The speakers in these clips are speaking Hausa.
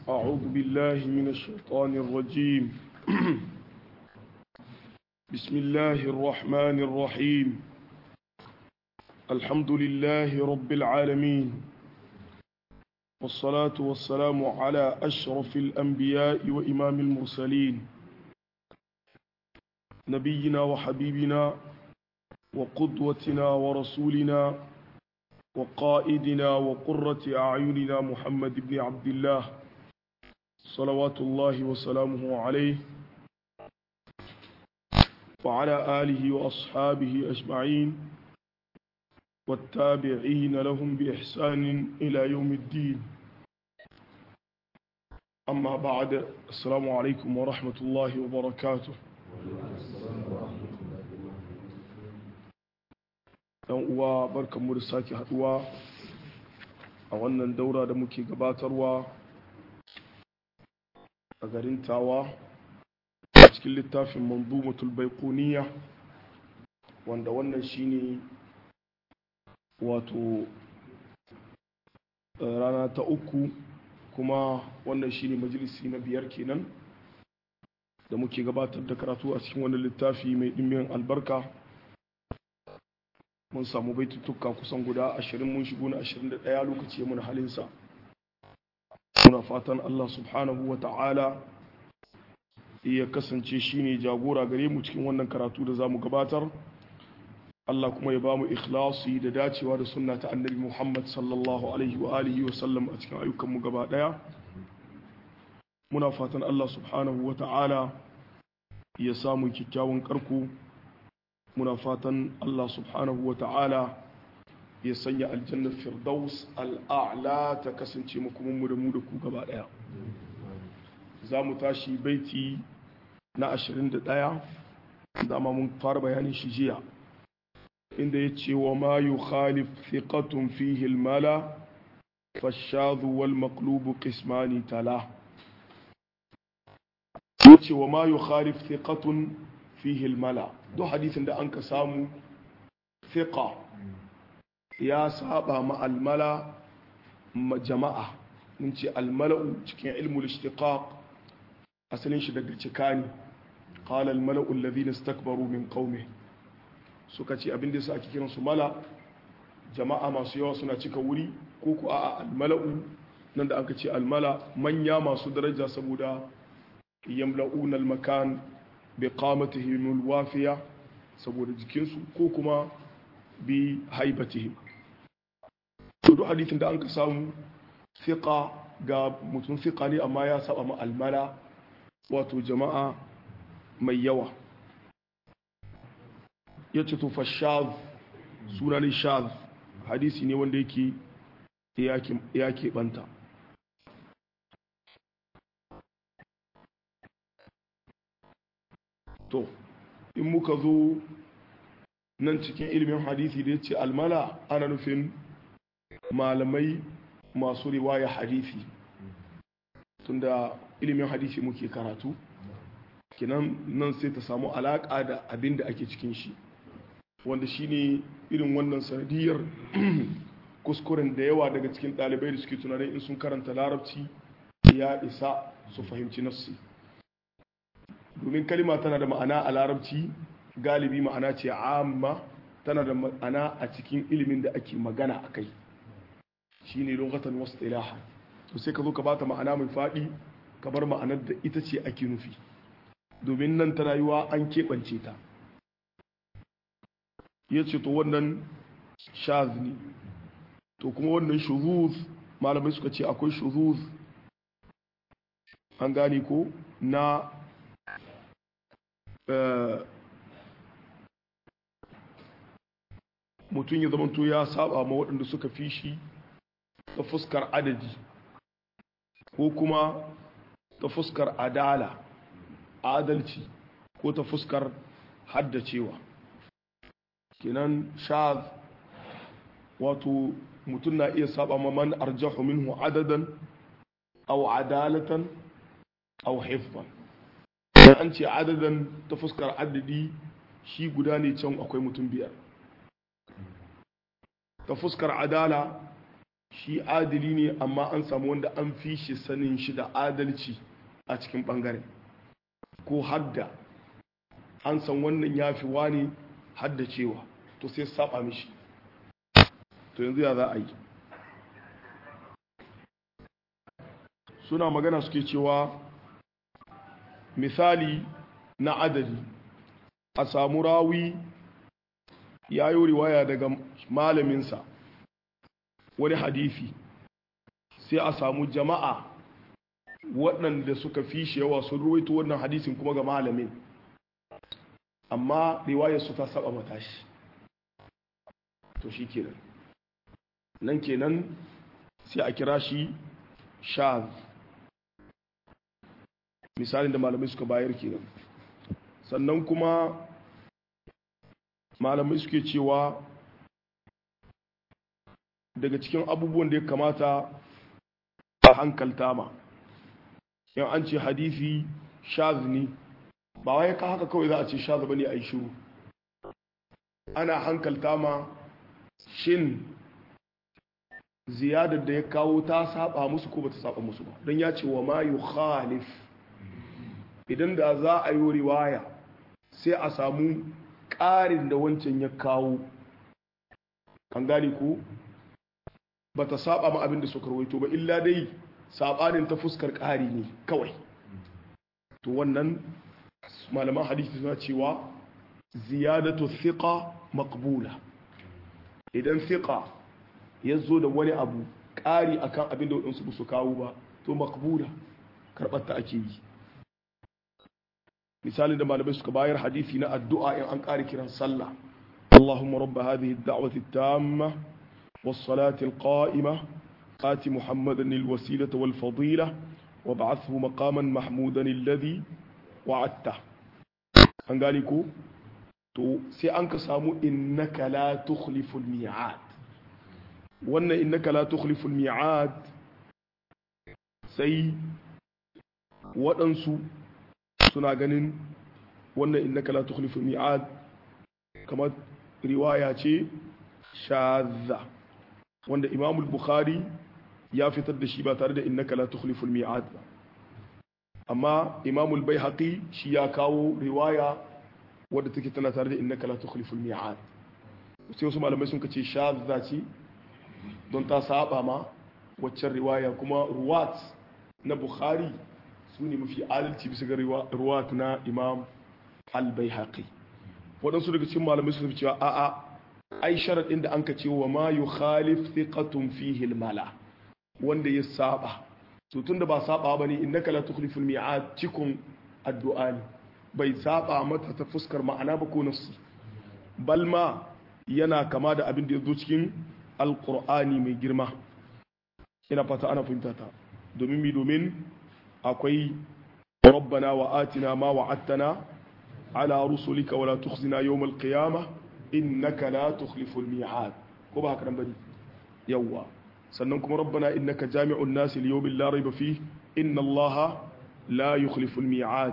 أعوذ بالله من الشيطان الرجيم بسم الله الرحمن الرحيم الحمد لله رب العالمين والصلاة والسلام على أشرف الأنبياء وإمام المرسلين نبينا وحبيبنا وقدوتنا ورسولنا وقائدنا وقرة أعيننا محمد بن عبد الله صلوات الله وسلامه عليه وعلى آله وأصحابه أجمعين والتابعين لهم بإحسان إلى يوم الدين أما بعد السلام عليكم ورحمة الله وبركاته ‘yan uwa barkanmu da sake haduwa a wannan daura da muke gabatarwa a garin Tawa a cikin littafin Manzumatul Baiquniya wanda wannan shine wato rana ta uku kuma wannan shine majalisi na biyar kenan da muke gabatar da karatu a cikin wannan littafi mai dimbin albarka. Mun samu baitutuka kusan guda 20 mun shigo na 21 lokaci mun halinsa. Muna fatan Allah subhanahu wa ta'ala ya kasance shine jagora gare mu cikin wannan karatu da zamu gabatar. Allah kuma ya bamu ikhlasi da dacewa da sunna ta Annabi Muhammad sallallahu alaihi wa alihi wa sallam a cikin ayyukan mu gaba daya. Muna fatan Allah subhanahu wa ta'ala ya samu kikkiawan karko. Muna fatan Allah subhanahu wa ta'ala ya sanya aljannar firdaus al'a'la ta kasance makomanmu da mu da ku gaba daya. Za mu tashi baiti na 21 dama mun fara bayanin shi jiya inda ya ce wa ma yi khalif thiqatun fihi almala fashadu wal maqlubu qismani tala. Ya ce wa ma yi khalif thiqatun fihi almala, duk hadisin da an ka samu thiqa ya saba ma almala jama'a. mun ce almala'u cikin ilmul ishtiqaq asalin shi daga cikani. qala almala'u alladhina istakbaru min qaumi, suka ce abin da su ake kiran su mala jama'a masu yawa suna cika wuri, ko ku a almala'u nan da aka ce almala manya masu daraja saboda yamla'una almakan bi qamatihim alwafiya saboda jikinsu, ko kuma bi haibatihim. to duk hadisin da an ka samu fiqa ga mutum fiqa ne amma ya saba ma almala wato jama'a mai yawa. yace to fashaz sunan shaz hadisi ne wanda yake banta. to in muka zo nan cikin ilimin hadisi da ya ce almala ana nufin malamai masu riwaya hadisi, tunda ilimin hadisi muke karatu kinan nan sai ta samu alaka da abin da ake cikin shi, wanda shine irin wannan sanadiyar kuskuren da yawa daga cikin ɗalibai da suke tunanin in sun karanta larabci ya isa su fahimci nassi, domin kalima tana da ma'ana a larabci galibi ma'ana ce amma tana da ma'ana a cikin ilimin da ake magana a kai shine lughatan wasu ilaha. to sai ka zo ka bata ma'ana mai faɗi ka bar ma'anar da ita ce ake nufi, domin nan tana yiwa an keɓance ta. ya ce to wannan shaz ne. to kuma wannan shuzuz malamai suka ce akwai shuzuz an gane ko na mutum ya zamanto ya saba ma waɗanda suka fi shi ta fuskar adadi ko kuma ta fuskar adalci ko ta fuskar haddacewa. kenan shaz wato mutum na iya saba ma man arjahu minhu adadan aw adalatan aw hifzan. an ce adadan ta fuskar adadi shi guda ne, can akwai mutum biyar. ta fuskar adala shi adili ne amma an samu wanda an fi shi sanin shi da adalci a cikin ɓangare ko hadda an san wannan ya fi wani hadda cewa to sai saba mishi to yanzu ya za a yi suna magana suke cewa misali na adadi a samu rawi ya yi riwaya daga malaminsa wani hadisi sai a samu jama'a waɗanda suka fi shi yawa sun ruwaito wannan hadisin kuma ga malamin amma riwayar su ta saba matashi to shi kenan nan kenan sai a kira shi shaz misalin da malamai suka bayar kenan sannan kuma malamai suke cewa daga cikin abubuwan da ya kamata a hankalta ma yan an ce hadisi shaz ne ba wai ka haka kawai za a ce shaz bane a yi shiru ana hankalta ma shin ziyadar da ya kawo ta saba musu ko bata saba musu ba don ya ce wa ma yukhalif idan da za a yi riwaya sai a samu ƙarin da wancan ya kawo an gane ko ba ta saba ma abin da suka rawaito ba illa dai sabanin ta fuskar ƙari ne kawai to wannan malaman hadisi suna cewa ziyadatu thiqa maqbula idan thiqa ya zo da wani abu ƙari akan abin da waɗansu su kawo ba to maqbula karɓar ta ake yi misali da malamai suka bayar hadisi na addu'a in an ƙari kiran sallah Allahumma rabba hadhihi ad-da'wati at-tamma was-salati al-qa'imah آت محمدا الوسيلة والفضيلة وابعثه مقاما محمودا الذي وعدته an gane ko to sai an ka samu innaka la tukhliful mi'ad wannan innaka la tukhliful mi'ad sai waɗansu suna ganin wannan innaka la tukhliful mi'ad kamar riwaya ce shadza wanda Imam al-Bukhari ya fitar da shi ba tare da innaka la tukhliful mi'ad ba amma Imam al-Baihaqi shi ya kawo riwaya wadda take tana tare da innaka la tukhliful mi'ad sai wasu malamai sun kace shadza ce don ta saba ma waccan riwaya kuma ruwat na Bukhari su ne mafi adalci bisa ga ruwat na Imam al-Baihaqi waɗansu daga cikin malamai sun cewa a'a ai sharadin da anka ce wa ma yukhalif thiqatun fihi al-mala wanda ya saba to tunda ba saba bane innaka la tukhliful mi'ad cikun addu'a ne bai saba mata ta fuskar ma'ana ba ko nafsi balma yana kama da abin da ya zo cikin alqur'ani mai girma ina fata ana fahimta ta domin akwai rabbana wa atina ma wa'adtana ala rusulika wa la tukhzina yawm al-qiyamah innaka la tukhliful mi'ad ko ba haka nan bane yawa sannan kuma rabbana innaka jami'un nas li yawmin la rayba fihi inna allaha la yukhliful mi'ad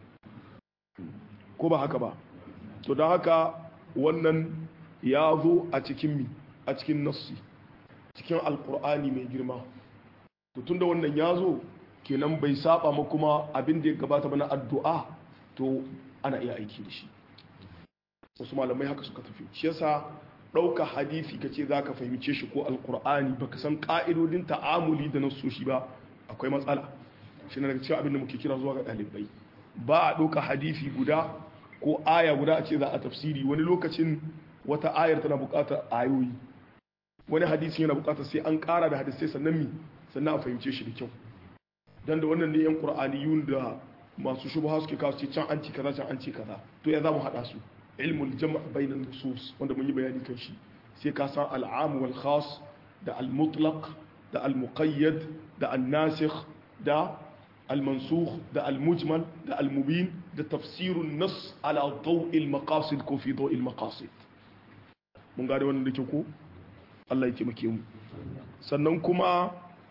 ko ba haka ba to dan haka wannan ya zo a cikin nassi cikin alqur'ani mai girma to tunda wannan ya zo kenan bai saba ma kuma abin da ya gabata ba na addu'a to ana iya aiki da shi wasu malamai haka suka tafi shi yasa ɗauka hadisi kace zaka fahimce shi ko alqur'ani baka san ka'idodin ta'amuli da nasoshi ba akwai matsala shi ne daga cikin abin da muke kira zuwa ga ɗalibai ba a ɗauka hadisi guda ko aya guda a ce za a tafsiri wani lokacin wata ayar tana buƙatar ayoyi wani hadisi yana buƙatar sai an ƙara da hadisai sannan a fahimce shi da kyau dan da wannan ne yan qur'aniyun da masu shubha suke kawo ce can an ci kaza can an ci kaza to ya zamu hada su ilmul jam' bainan nusus wanda mun yi bayani kan shi sai ka san al'am wal khas da al mutlaq da al muqayyad da an nasikh da al mansukh da al mujmal da al mubin da tafsirun nas ala daw' al maqasid ko fi daw' al maqasid mun gane wannan da ke ko Allah ya taimake mu sannan kuma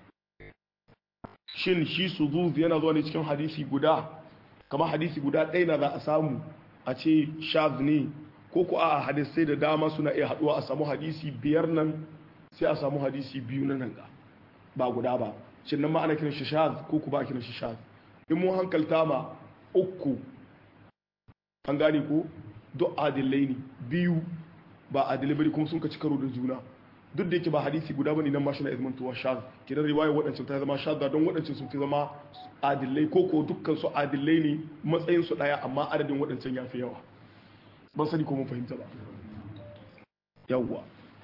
shin shi suzuz yana zuwa ne cikin hadisi guda kamar hadisi guda ɗaya na za a samu a ce shaz ne ko ku a hadisai da dama suna iya haɗuwa a samu hadisi biyar nan sai a samu hadisi biyu na nan ga ba guda ba shin nan ma ana kiran shi shaz ko ku ba kiran shi shaz in mun hankalta ma uku an gane ko duk adilai ne biyu ba adilai bane kuma sun ka ci karo da juna duk da yake ba hadisi guda bane nan ma shi na izmantuwa shaz kidan riwaya waɗancan ta zama shaz don waɗancan sun fi zama adilai ko dukkan su adilai ne matsayin su daya amma adadin waɗancan ya fi yawa ban sani ko mun fahimta ba yawwa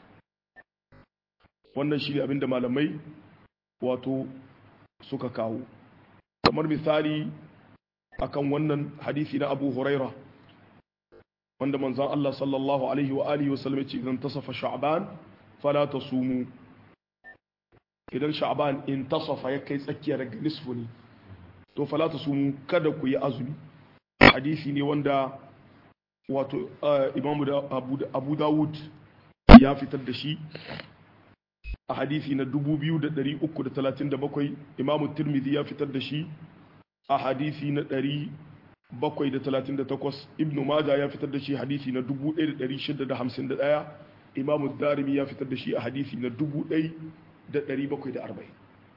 wannan shi ne abinda malamai wato suka kawo kamar misali akan wannan hadisi na Abu Huraira wanda manzon Allah sallallahu alaihi wa alihi wasallam ya ce idan tasafa sha'ban fala tasumu idan sha'ban in tasafa ya kai tsakiya daga nisfu ne to fala tasumu kada ku yi azumi hadisi ne wanda wato Imam Abu Dawud ya fitar da shi a hadisi na 2337 Imam Tirmidhi ya fitar da shi a hadisi na 738 Ibn Majah ya fitar da shi hadisi na 1651 Imam Darimi ya fitar da shi a hadisi na 1740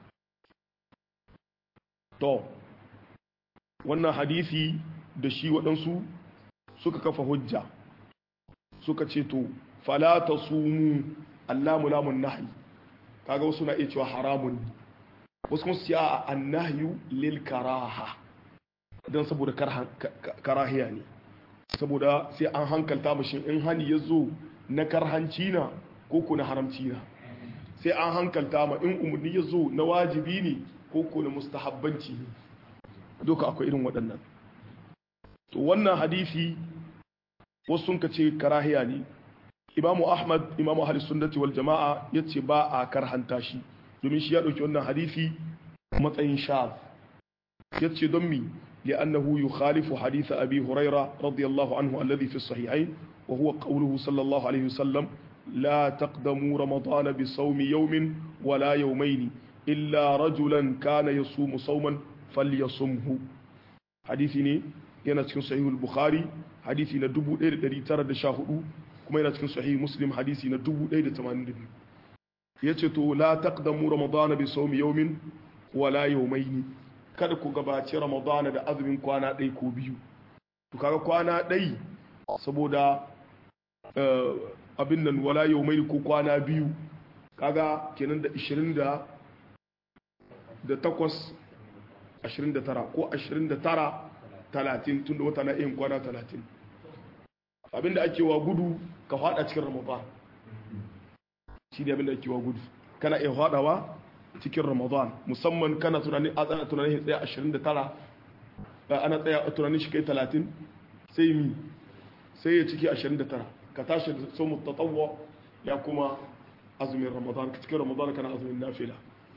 to wannan hadisi da shi waɗansu suka kafa hujja suka ce to fala tasumu allamu lamun nahi kaga wasu na iya cewa haramun wasu kuma su ce a annahyu lil karaha don saboda karahiya ne saboda sai an hankalta mashin in hani ya zo na karhanci na ko na haramci na sai an hankalta ma in umarni ya zo na wajibi ne ko na mustahabbanci ne duka akwai irin waɗannan to wannan hadisi wasu sun ka ce karahiya ne imamu ahmad imamu ahli sunnati wal jama'a yace ba a karhanta shi domin shi ya dauki wannan hadisi matsayin shaz yace don mi li'annahu yukhalifu hadith abi huraira radiyallahu anhu alladhi fi as-sahihayn wa huwa qawluhu sallallahu alayhi wasallam la taqdamu ramadana bi sawmi yawmin wa la yawmayn illa rajulan kana yasumu sawman falyasumhu hadisi ne yana cikin sahih al-bukhari hadisi na 1914 kuma yana cikin sahih muslim hadisi na 1082 yace to la taqdamu ramadana bi sawmi yawmin wala yawmayn kada ku gabaci ramadana da azumin kwana ɗaya ko biyu to kaga kwana ɗaya saboda abin nan wala yawmayn ko kwana biyu kaga kenan da 20 da 8 29 ko 29 30 tunda wata na yin kwana 30 abinda ake wa gudu ka fada cikin ramadan shi ne abinda ake wa gudu kana iya fadawa cikin ramadan musamman kana tunanin a tsana tunanin tsaya 29 ana tsaya tunanin shi kai 30 sai mi sai ya ciki 29 ka tashi da somu tatawwa ya kuma azumin ramadan cikin ramadan kana azumin nafila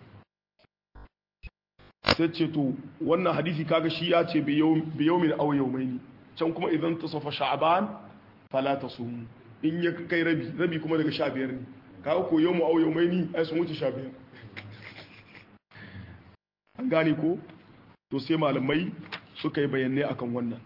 sai ce to wannan hadisi kaga shi ya ce bi yawmin aw yawmaini can kuma idan tasafa sha'ban fala tasumu in ya kai rabi kuma daga 15 ne kaga ko yawmu aw yawmaini ai sun wuce 15 an gane ko to sai malamai suka yi bayanai akan wannan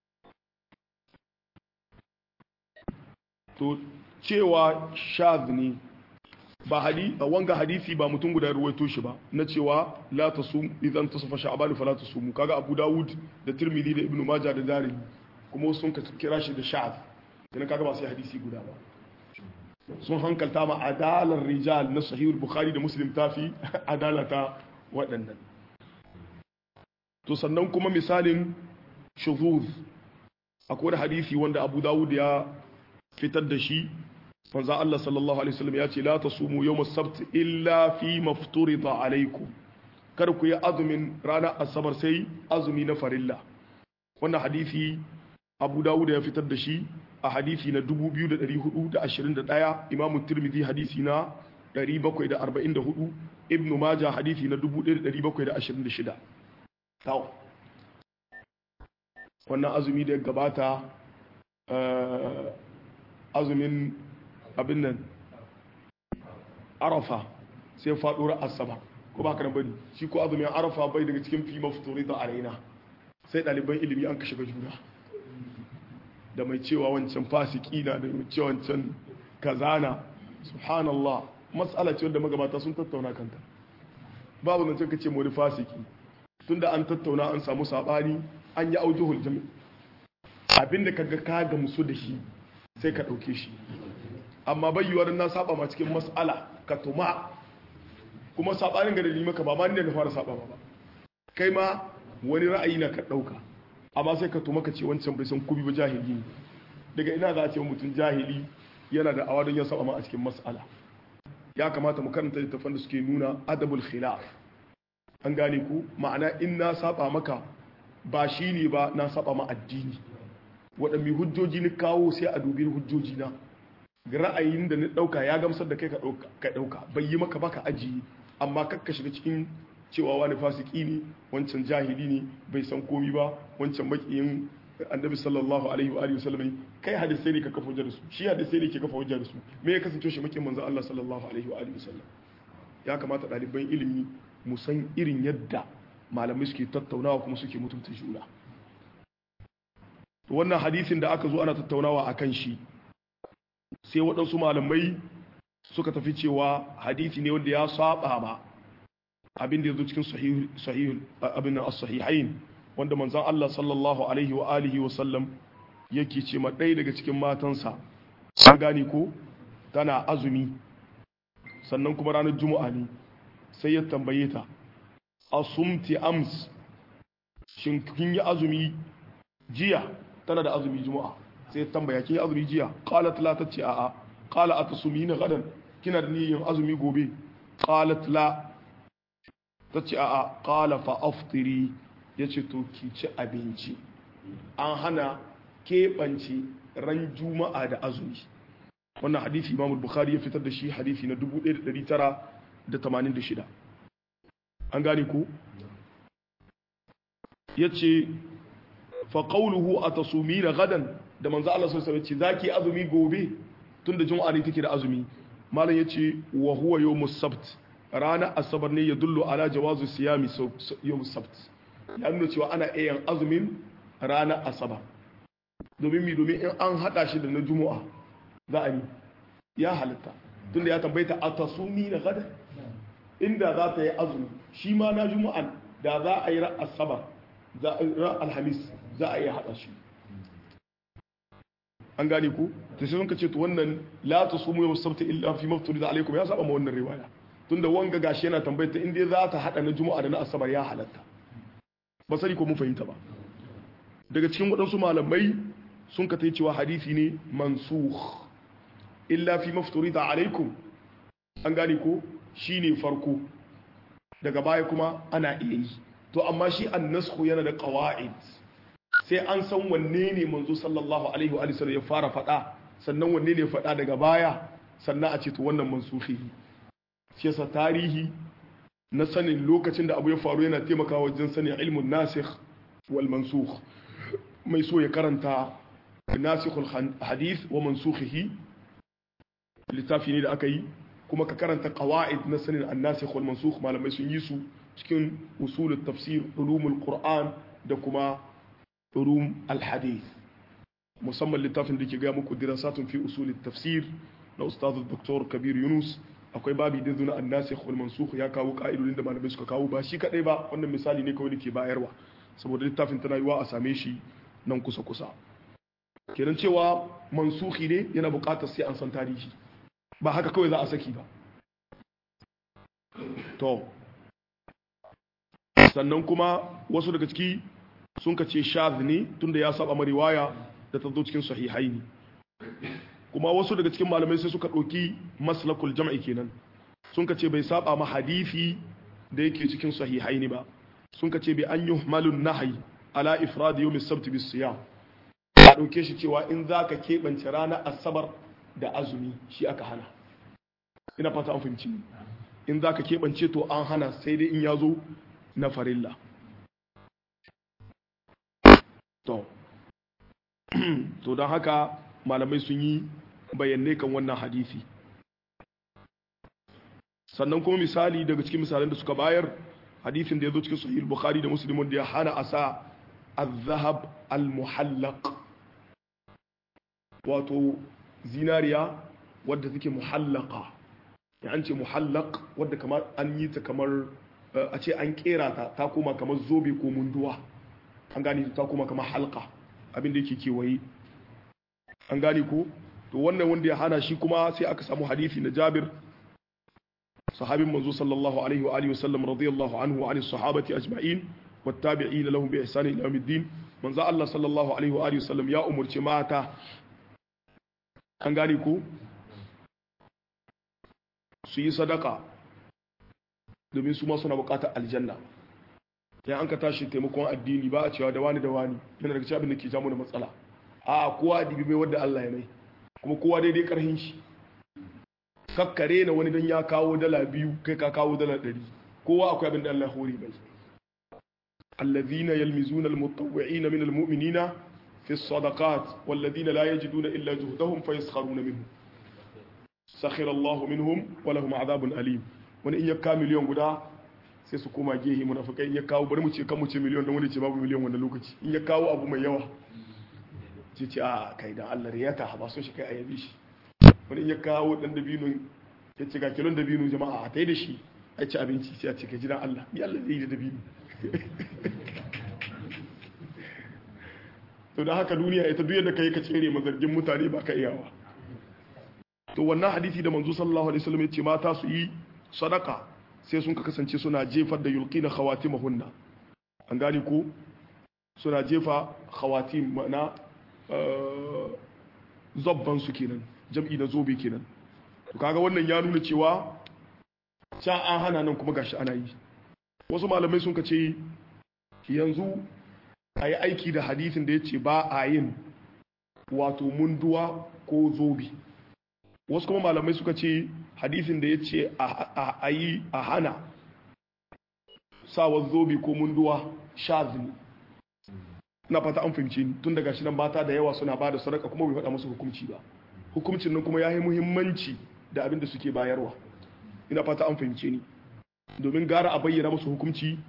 to cewa shadh ne ba wanga hadisi ba mutum guda ruwaito shi ba na cewa la tasum idan tasafa sha'ban fala tasumu kaga Abu Dawud da Tirmidhi da Ibn Majah da Darimi kuma sun ka kira shi da sha'ab dan kaga ba sai hadisi guda ba sun hankalta ma adalar rijal na sahih al-Bukhari da Muslim tafi adalata waɗannan to sannan kuma misalin shuzuz akwai da hadisi wanda Abu Dawud ya fitar da shi manzo Allah sallallahu alaihi wasallam ya ce la tasumu yawm as-sabt illa fi mafturida alaikum kar ku yi azumin ranar asabar sai azumi na farilla wannan hadisi Abu Dawud ya fitar da shi a hadisi na 2421 Imam Tirmidhi hadisi na 744 Ibn Majah hadisi na 1726 taw wannan azumi da ya gabata azumin abin nan arafa sai faɗo asaba ko ba kana bane shi ko azumin arafa bai daga cikin fi mafturida alaina sai ɗaliban ilimi an kashe juna da mai cewa wancan fasiki na da mai cewa wancan kazana subhanallah mas'ala ce wanda magabata sun tattauna kanta babu nan sai ka ce wani fasiki tunda an tattauna an samu sabani an yi aujuhul jami abinda kaga ka gamsu da shi sai ka dauke shi amma bayyuwar na saba ma cikin mas'ala ka tuma kuma sabanin ga dalili maka ba ma ne da fara saba ba kai ma wani ra'ayi na ka dauka amma sai ka tuma ka ce wancan bai san kubi ba jahili ne daga ina za a ce mutum jahili yana da awadon ya saba ma a cikin mas'ala ya kamata mu karanta littafan da suke nuna adabul khilaf an gane ku ma'ana in na saba maka ba shi ne ba na saba ma addini waɗanne hujjoji ni kawo sai a dubi hujjoji na ra'ayin da ni ɗauka ya gamsar da kai ka ɗauka bai yi maka baka ajiye amma kakka shiga cikin cewa wani fasiki ne wancan jahili ne bai san komi ba wancan makiyin annabi sallallahu alaihi wa alihi wasallam kai hadisai ne ka kafa hujjar su shi hadisai ne ke kafa hujjar su me ya kasance shi makiyin manzon Allah sallallahu alaihi wa alihi wasallam ya kamata ɗaliban ilimi mu san irin yadda malamai suke tattaunawa kuma suke mutunta juna wannan hadisin da aka zo ana tattaunawa akan shi sai waɗansu malamai suka tafi cewa hadisi ne wanda ya saba ma abin da ya zo cikin sahih abin as-sahihain wanda manzon Allah sallallahu alaihi wa alihi wa sallam yake ce ma ɗaya daga cikin matansa an gane ko tana azumi sannan kuma ranar juma'a ne sai ya tambaye ta asumti ams shin kin yi azumi jiya tana da azumi juma'a sai ya tambaya kin yi azumi jiya qalat la tace a'a qala atasumina gadan kina da niyyar azumi gobe qalat la tace a'a qala fa aftiri yace to ki ci abinci an hana keɓance ran juma'a da azumi wannan hadisi Imam Bukhari ya fitar da shi hadisi na 1986 an gane ku yace fa qawluhu atasumina gadan da manzo Allah sallallahu alaihi wasallam zaki azumi gobe tunda juma'a ne take da azumi malam yace wa huwa yawmus sabt rana asabar ne ya dullu ala jawazu siyami yawmus sabt ya nuna cewa ana yin azumin rana asabar domin in an hada shi da na juma'a za a yi ya halitta tunda ya tambayta atasumina gadan inda za ta yi azumi shi ma na juma'an da za a yi ran asabar ran alhamis za a yi hada shi an gane ku ta sai sun ka ce to wannan la tasumu yawm as-sabt illa fi mafturid alaykum ya saba ma wannan riwaya tunda wanga gashi yana tambayar ta inda za ta hada na juma'a da na asabar ya halatta ba sani ko mun fahimta ba daga cikin wadansu malamai sun ka tai cewa hadisi ne mansukh illa fi mafturid alaykum an gane ko shine farko daga baya kuma ana iya yi to amma shi an-nasakh yana da qawaid sai an san wanne ne manzo sallallahu alaihi wa sallam ya fara fada sannan wanne ne fada daga baya sannan a ce to wannan mansuhi shi yasa tarihi na sanin lokacin da abu ya faru yana taimakawa wajen sanin ilmun nasikh wal mansukh mai so ya karanta nasikhul hadith wa mansukhihi littafi ne da aka yi kuma ka karanta qawaid na sanin an-nasikh wal mansukh malamai sun yi su cikin usulut tafsir ulumul qur'an da kuma علوم الحديث musamman littafin da ke gaya muku dirasatun fi usul tafsir na ustaz Dr. Kabir Yunus akwai babi da zuna an-nasikh wal mansukh ya kawo ka'idodin da malamai suka kawo ba shi kadai ba wannan misali ne kawai nake bayarwa saboda littafin tana yiwa a same shi nan kusa kusa kenan cewa mansukhi ne yana buƙatar sai an san tarihi ba haka kawai za a saki ba to sannan kuma wasu daga ciki sun ka ce shadh ne tunda ya saba riwaya da ta zo cikin sahihaini kuma wasu daga cikin malamai sai suka ɗauki maslakul jam'i kenan sun ka ce bai saba ma hadisi da yake cikin sahihaini ba sun ka ce bi an yuhmalun nahyi ala ifrad yawm as-sabt bis siyam a ɗauke shi cewa in zaka keɓance ranar asabar da azumi shi aka hana ina fata an fahimci in zaka keɓance to an hana sai dai in yazo na farilla to don haka malamai sun yi bayanai kan wannan hadisi sannan kuma misali daga cikin misalan da suka bayar hadisin da ya zo cikin sahih bukhari da muslim wanda ya hana asa az-zahab al-muhallaq wato zinariya wadda take muhallaqa ya an ce muhallaq wadda kamar an yi ta kamar a ce an kera ta koma kamar zobe ko munduwa an gane ta koma kamar halka abin da yake kewaye an gane ko to wannan wanda ya hana shi kuma sai aka samu hadisi na Jabir sahabin manzo sallallahu alaihi wa alihi wasallam radiyallahu anhu wa anis sahabati ajma'in wattabi'in lahum bi ihsan ila yawmiddin manzo Allah sallallahu alaihi wa alihi wasallam ya umurci mata an gane ko su yi sadaka domin su ma suna bukatar aljanna ya an ka tashi taimakon addini ba a cewa da wani yana daga cikin abin da ke jamu da matsala a kowa adibi mai wadda Allah ya mai kuma kowa daidai karhin shi kakkare na wani don ya kawo $2 kai ka kawo $100 kowa akwai abin da Allah hori mai allazina yalmizuna almutawwi'ina min almu'minina fi as-sadaqat wallazina la yajiduna illa juhdahum fayaskharuna minhum sakhira Allahu minhum wa lahum 'adhabun alim wani in ya ka miliyan guda sai su koma gehe munafikai in ya kawo bari mu ce kan mu ce miliyan dan wani ce babu miliyan wannan lokaci in ya kawo abu mai yawa ce a kai dan Allah riyata ba so shi kai ayabi shi wani in ya kawo dan dabino ya ce ga kilon dabino jama'a a tai da shi a ci abinci sai a ce kai jidan Allah ni Allah zai yi da dabino to da haka duniya ita duk yadda kai ka tsere mazargin mutane ba ka iyawa to wannan hadisi da manzo sallallahu alaihi wasallam ya ce mata su yi sadaka sai sun kasance suna jefar da yulqina khawatimahunna an gane ko suna jefa khawatim mana zabban su kenan jam'i na zobe kenan to kaga wannan ya nuna cewa can an hana nan kuma gashi ana yi wasu malamai sun kace yanzu ayi aiki da hadisin da yace ba a yin wato munduwa ko zobe wasu kuma malamai suka ce hadisin da yace a hana sawa zobe ko munduwa shazini na fata an fahimci ni tun daga shi nan mata da yawa suna ba da sadaka kuma bai faɗa musu hukunci ba hukuncin nan kuma ya yi muhimmanci da abin da suke bayarwa ina fata an fahimce ni domin gara a bayyana musu hukunci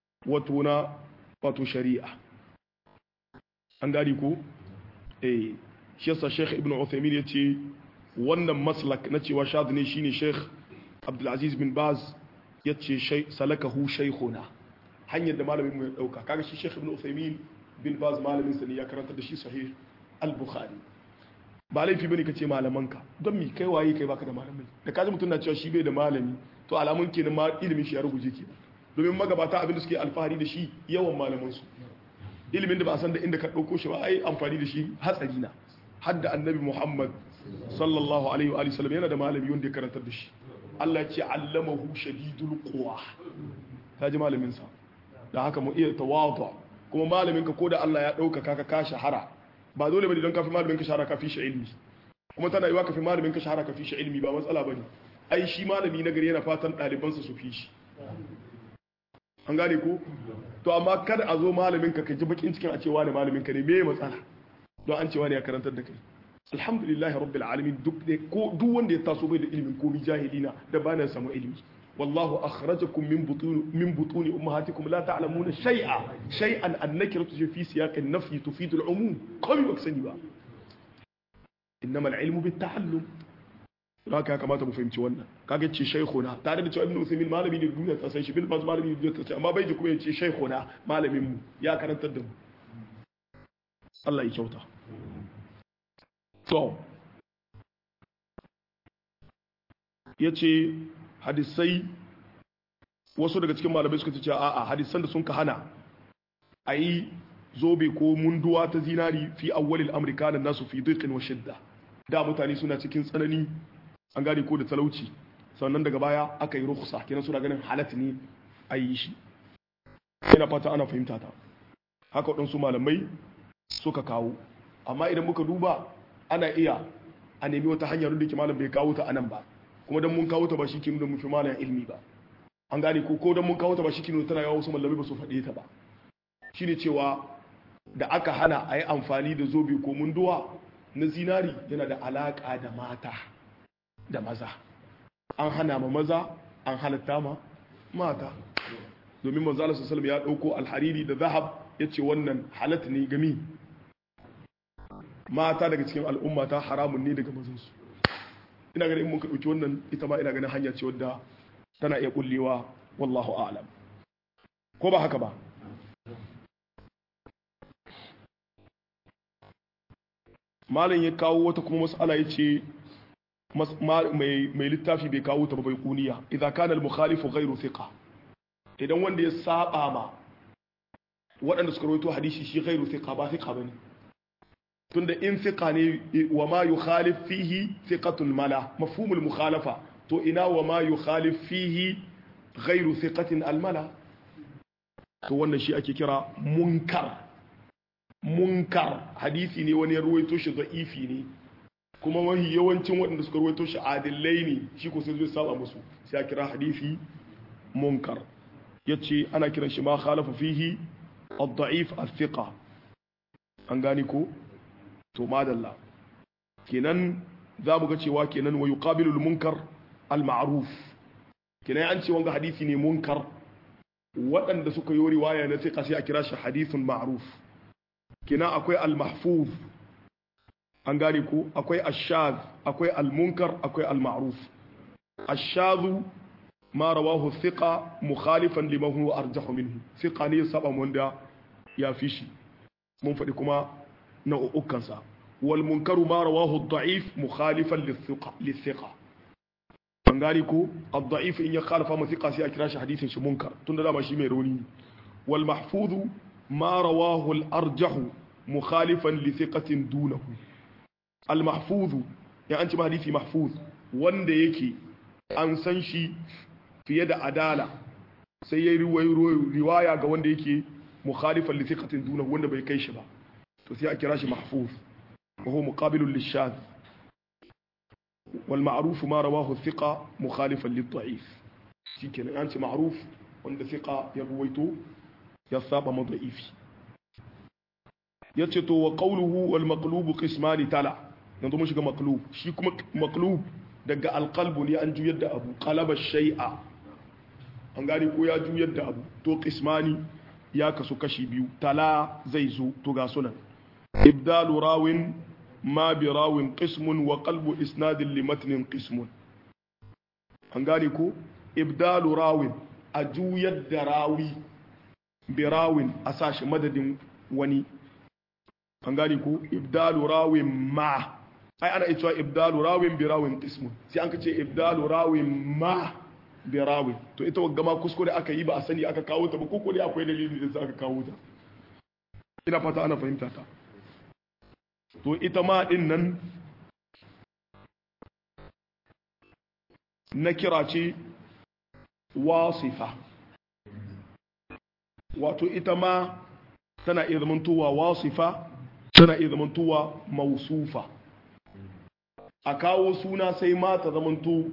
wato shari'a an gani ko shi yasa Sheikh Ibn Uthaymeen ya ce wannan maslak na cewa shadini shine Sheikh Abdulaziz bin Baz ya ce salakahu shaykhuna hanyar da malamin mu ya dauka kaga shi Sheikh Ibn Uthaymeen bin Baz malamin sa ne ya karanta da shi sahih al-Bukhari ba laifi bane kace malamanka don mi kai waye kai baka da malamai da kaji mutun na cewa shi bai da malami to alamun kenan ma ilimin shi ya ruguje ke domin magabata abin da suke alfahari da shi yawan malaman su ilimin da ba san da inda ka dauko shi ba ai amfani da shi hatsari na hadda annabi Muhammad sallallahu alaihi wa sallam yana da malami wanda ya karantar da shi Allah ya ce allamahu shadidul quwa kaji malamin sa da haka mu iya tawadu kuma malamin ka koda Allah ya dauka ka shahara ba dole bane don kafi malamin ka shahara kafi shi ilmi kuma tana yiwa kafi malamin ka shahara kafi shi ilmi ba matsala bane ai shi malami na gari yana fatan ɗalibansa su fi shi an gane ko to amma kada a zo malamin ka ji bakin cikin a cewa ne malamin ka ne me matsala don an cewa ne ya karantar da kai alhamdulillahi rabbil alamin duk wanda ya taso bai da ilimin komi jahilina da ba na samu ilimi wallahu akhrajakum min butuni ummahatikum la ta'lamuna shay'an annakiratu fi siyaqin nafyi tufidu al'umum komi ba sani ba innama al'ilmu bit ta'allum haka kamata mu fahimci wannan kaga ce shaykhuna tare da cewa ibn usaymin malami ne duniya ta san shi bin baz malami ne duniya ta san amma bai ji kuma yace shaykhuna malamin mu ya karantar da mu Allah ya kyauta to yace hadisai wasu daga cikin malamai suka ce a'a hadisan da sun ka hana ayi zobe ko munduwa ta zinari fi awwalil amrika da nasu fi dhiqin wa shidda da mutane suna cikin tsanani an gane ko da talauci sannan daga baya aka yi rukhsa kenan suna ganin halatta ne a yi shi ina fata ana fahimta ta haka waɗansu malamai suka kawo amma idan muka duba ana iya a nemi wata hanyar da ke malam bai kawo ta anan ba kuma dan mun kawo ta ba shi kin da mun fi malam ilmi ba an gane ko dan mun kawo ta ba shi kin tana yawa wasu malamai ba su faɗe ta ba shine cewa da aka hana a yi amfani da zobe ko munduwa na zinari yana da alaka da mata da maza an hana ma maza an halatta ma mata domin manzo Allah sallallahu alaihi wasallam ya dauko alhariri da zahab yace wannan halatta ne gami mata daga cikin al'umma ta haramun ne daga mazan su ina ganin mun ka dauki wannan ita ma ina ganin hanya ce wadda tana iya kullewa wallahu a'lam ko ba haka ba malam ya kawo wata kuma mas'ala yace mai littafi bai kawo ta ba bai kuniya idza kana al-mukhalifu ghayru thiqa idan wanda ya saba ma waɗanda suka rawaito hadisi shi ghayru thiqa ba thiqa bane tunda in thiqa ne wa ma yukhalif fihi thiqatun mala mafhumul mukhalafa to ina wa ma yukhalif fihi ghayru thiqatin al-mala to wannan shi ake kira munkar hadisi ne wani ya rawaito shi da'ifi ne kuma mahi yawancin waɗanda suka rawaito shi adillai ne shi ko sai zai saba musu sai a kira hadisi munkar yace ana kiran shi ma khalafa fihi ad-da'if al-thiqa an gani ko to madalla kenan za mu ga cewa kenan wa yuqabilu al-munkar al-ma'ruf kenan an ce wanga hadisi ne munkar waɗanda suka yi riwaya na thiqa sai a kira shi hadithun ma'ruf kenan akwai al-mahfuz an gane ko akwai ashaz akwai al-munkar akwai al-ma'ruf ashaz ma rawahu thiqa mukhalifan lima huwa arjahu minhu thiqa ne saba wanda ya fi shi mun faɗi kuma na ukan sa wal munkaru ma rawahu ad-da'if mukhalifan lis-thiqa an gane ko ad-da'if in ya khalafa ma thiqa sai a kira shi hadisin shi munkar tunda dama shi mai rauni wal mahfuz ma rawahu al-arjahu mukhalifan li thiqatin dunahu al-mahfuz ya an ci hadisi mahfuz wanda yake an san shi fiye da adala sai yayi riwaya ga wanda yake mukhalifan li thiqatin dunahu wanda bai kai shi ba to sai a kira shi mahfuz wa huwa muqabilun lish-shadh wal ma'ruf ma rawahu thiqa mukhalifan lit-da'if shikenan an ci ma'ruf wanda thiqa ya ruwaito ya saba madaifi yace to wa qawluhu wal maqlub qismani tala yanzu mun shiga maqlub shi kuma maqlub daga alqalbu ne an juyar da abu qalaba shay'a an gane ko ya juyar da abu to qismani ya kasu kashi biyu tala zai zo to ga sunan ibdalu rawin ma bi rawin qismun wa qalbu isnadin li matnin qismun an gane ko ibdalu rawin a juyar da rawi bi rawin a sashi madadin wani an gane ko ibdalu rawin ma ai ana cewa ibdalu rawin bi rawin qismun sai an kace ibdalu rawin ma bi rawin to ita wagga ma kuskure aka yi ba a sani aka kawo ta ba ko dai akwai dalili da aka kawo ta ina fata ana fahimta ta to ita ma din nan na kira ce wasifa wato ita ma tana iya zamantowa wasifa tana iya zamantowa mausufa a kawo suna sai ma ta zamanto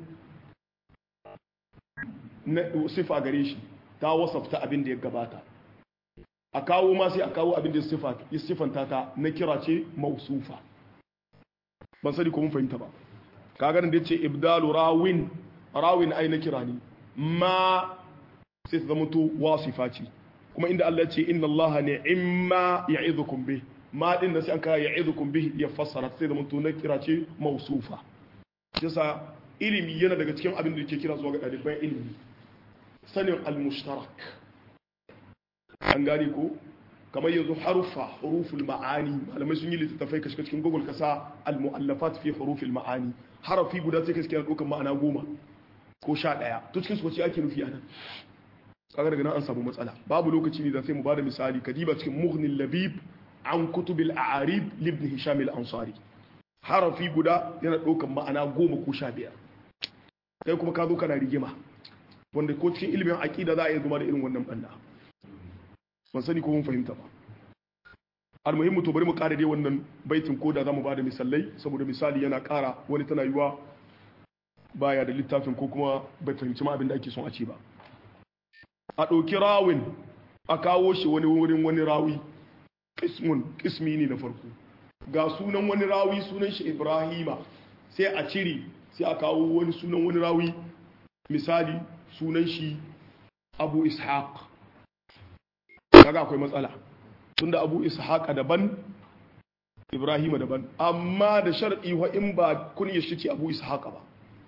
na sifa gare shi ta wasafta abin da ya gabata a kawo ma sai a kawo abin da ya sifanta ta na kira ce mausufa ban sani ko mun fahimta ba kaga nan da yace ibdalu rawin ai na kira ne ma sai ta zamanto wasifa ce kuma inda Allah ya ce inna Allah ni'ma ya'idukum bih ma din da sai an kara ya'idukum bih ya fassara sai da mutum na kira ce mausufa yasa ilimi yana daga cikin abin da yake kira zuwa ga dalibai ilimi sanin al-mushtarak an gane ko kamar yanzu huruful ma'ani malamai sun yi littattafai kashi cikin Google kasa al-mu'allafat fi hurufil ma'ani harafi guda sai kashi yana daukan ma'ana 10 ko 11 to cikin su wace ake nufi anan kaga daga nan an samu matsala babu lokaci ne da sai mu bada misali kadiba cikin mughnil labib an kutubil a'arib libn hisham al-ansari harafi guda yana daukan ma'ana 10 ko 15 kai kuma ka zo kana rigima wanda ko cikin ilimin aqida za a yi zuma da irin wannan banda ban sani ko mun fahimta ba almuhimmu to bari mu kare dai wannan baitin ko da zamu bada misalai saboda misali yana kara wani tana yiwa baya da littafin ko kuma bai fahimci ma abin da ake son a ce ba a ɗauki rawin a kawo shi wani wurin wani rawi ƙismi ne na farko ga sunan wani rawi sunan shi ibrahima sai a cire sai a kawo wani sunan wani rawi misali sunan shi abu ishaq kaga akwai matsala tunda abu ishaq daban Ibrahim daban amma da shar'i wa in ba kunyar shi ce Abu Ishaq ba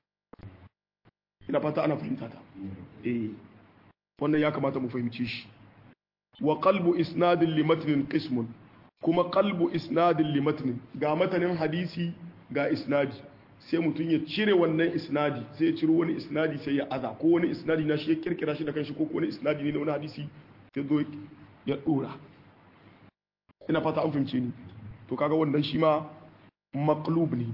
ina fata ana fahimta ta wannan ya kamata mu fahimci shi wa qalbu isnadin li matnin qismun kuma qalbu isnadin li matnin ga matanin hadisi ga isnadi sai mutum ya cire wannan isnadi sai ya ciro wani isnadi sai ya aza ko wani isnadi na shi ya kirkira shi da kanshi ko wani isnadi ne na wani hadisi ya zo ya dora ina fata an fahimce ni to kaga wannan shi ma maqlub ne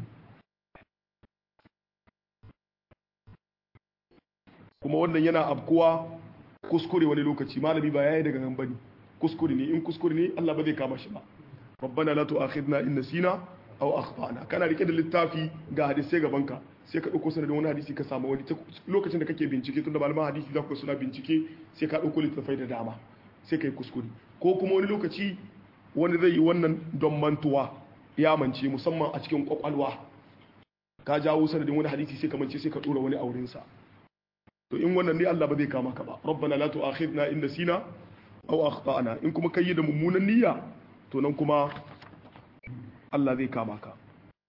kuma wannan yana abkuwa kuskure wani lokaci malami ba yayi daga nan bane kuskure ne in kuskure ne Allah ba zai kama shi ba rabbana la tu'akhidna in nasina aw akhtana kana rike da littafi ga hadisi gaban ka sai ka dauko sanadin wani hadisi ka samu wani lokacin da kake bincike tunda malaman hadisi za ku suna bincike sai ka dauko littafai da dama sai kai kuskure ko kuma wani lokaci wani zai yi wannan don mantuwa ya mance musamman a cikin kwakwalwa ka jawo sanadin wani hadisi sai ka mance sai ka dora wani auren sa to in wannan ne Allah ba zai kama ka ba rabbana la tu'akhidna in nasina aw akhtana in kuma kai da mummunan niyya to nan kuma Allah zai kama ka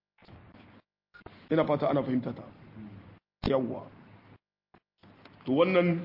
ina fata ana fahimta ta yawa to wannan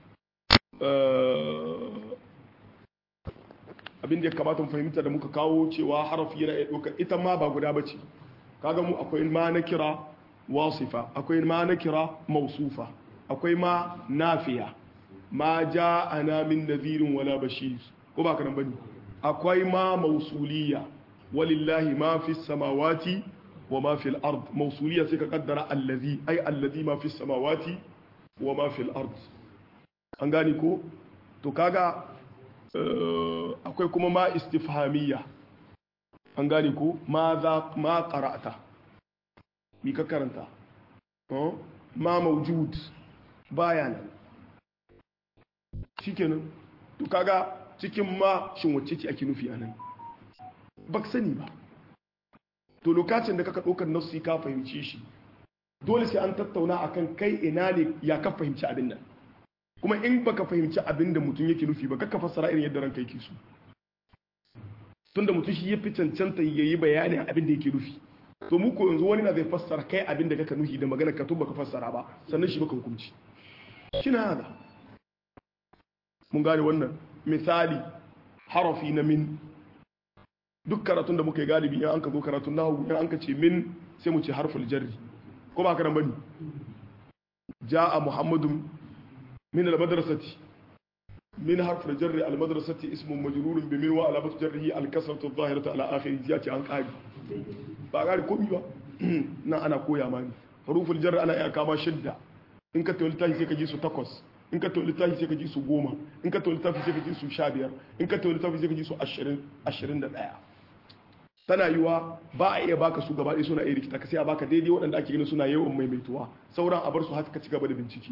abin da ya kamata mu fahimta da muka kawo cewa harafi yana ɗaukar ita ma ba guda bace kaga mu akwai ma na kira wasifa akwai ma na kira mausufa akwai ma nafiya ma ja'ana min nadhirin wala bashir ko ba kana bane akwai ma mausuliya walillahi ma fi samawati wa ma fi al-ard mausuliya sai ka kaddara allazi ai allazi ma fi samawati wa ma fi al-ard an gani ko to kaga akwai kuma ma istifhamiyya an gani ko ma za ma qara'ta mi ka karanta ma mawjud baya nan shikenan to kaga cikin ma shin wacce ce ake nufi anan ba ka sani ba to lokacin da kaka ɗaukar nassi ka fahimci shi dole sai an tattauna akan kai ina ne ya ka fahimci abin nan kuma in baka fahimci abin da mutum yake nufi ba kaka fassara irin yadda ranka yake so tunda mutum shi ya fi cancanta ya yi bayanin abin da yake nufi to mu ko yanzu wani na zai fassara kai abin da kaka nufi da magana ka tun baka fassara ba sannan shi baka hukunci shi na hada mun gane wannan misali harafi na min duk karatun da muka yi galibi in an ka zo karatun nahu in an ka ce min sai mu ce harful jarri ko ba ka nan bane ja'a muhammadun min al-madrasati min harful jarri al-madrasati ismun majrurun bi min wa alamatu jarrihi al-kasratu adh-dhahiratu ala akhirih ya ce an kari ba kari komi ba nan ana koya ma ni haruful jarri ana iya kama shidda in ka tayi littafi sai ka ji su 8 in ka tayi littafi sai ka ji su 10 in ka tayi littafi sai ka ji su 15 in ka tayi littafi sai ka ji su 21 tana yiwa ba a iya baka su gaba ɗaya suna iya rikita ka sai a baka daidai waɗanda ake gani suna yawan maimaituwa sauran a bar su haka ci gaba da bincike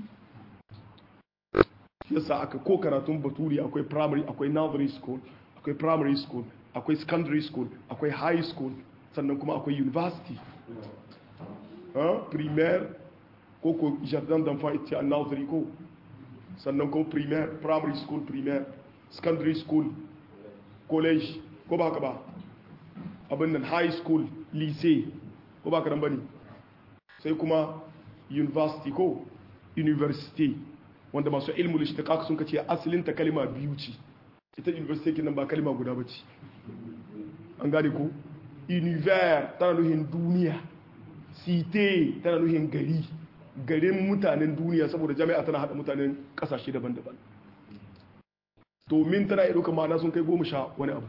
yasa aka ko karatun baturi akwai primary akwai nursery school akwai primary school akwai secondary school akwai high school sannan kuma akwai university primaire ko ko jardin d'enfants ita nursery ko sannan ko primaire primary school primaire secondary school college ko ba ka ba abin nan high school lycée ko ba ka nan bane sai kuma university ko university wanda masu ilmul ishtiqaq sun kace asalin ta kalma biyu ce ita university kenan ba kalma guda bace an gane ko univers tana nuhin duniya cité tana nuhin gari garin mutanen duniya saboda jami'a tana hada mutanen kasashe daban-daban to min tana iya ma'ana sun kai 10 wani abu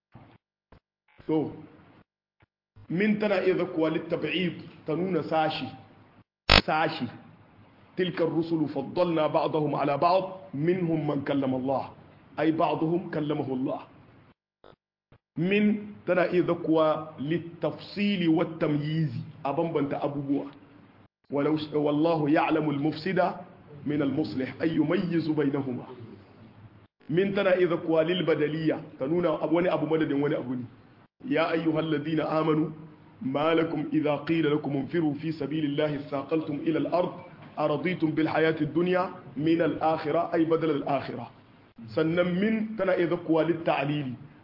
to min tana iya zakuwa littab'id ta nuna sashi تلك الرسل فضلنا بعضهم على بعض منهم من كلم الله أي بعضهم كلمه الله من تنا إذا كوا للتفصيل والتمييز أبن بنت أبوه والله يعلم المفسد من المصلح أي يميز بينهما من تنا إذا كوا للبدلية تنونا أبوني أبو مدد وني أبوني يا أيها الذين آمنوا ما لكم إذا قيل لكم انفروا في سبيل الله اثاقلتم إلى الأرض أرضيتم بالحياة الدنيا من الآخرة أي بدل الآخرة سنن من تنا إذا قوى للتعليل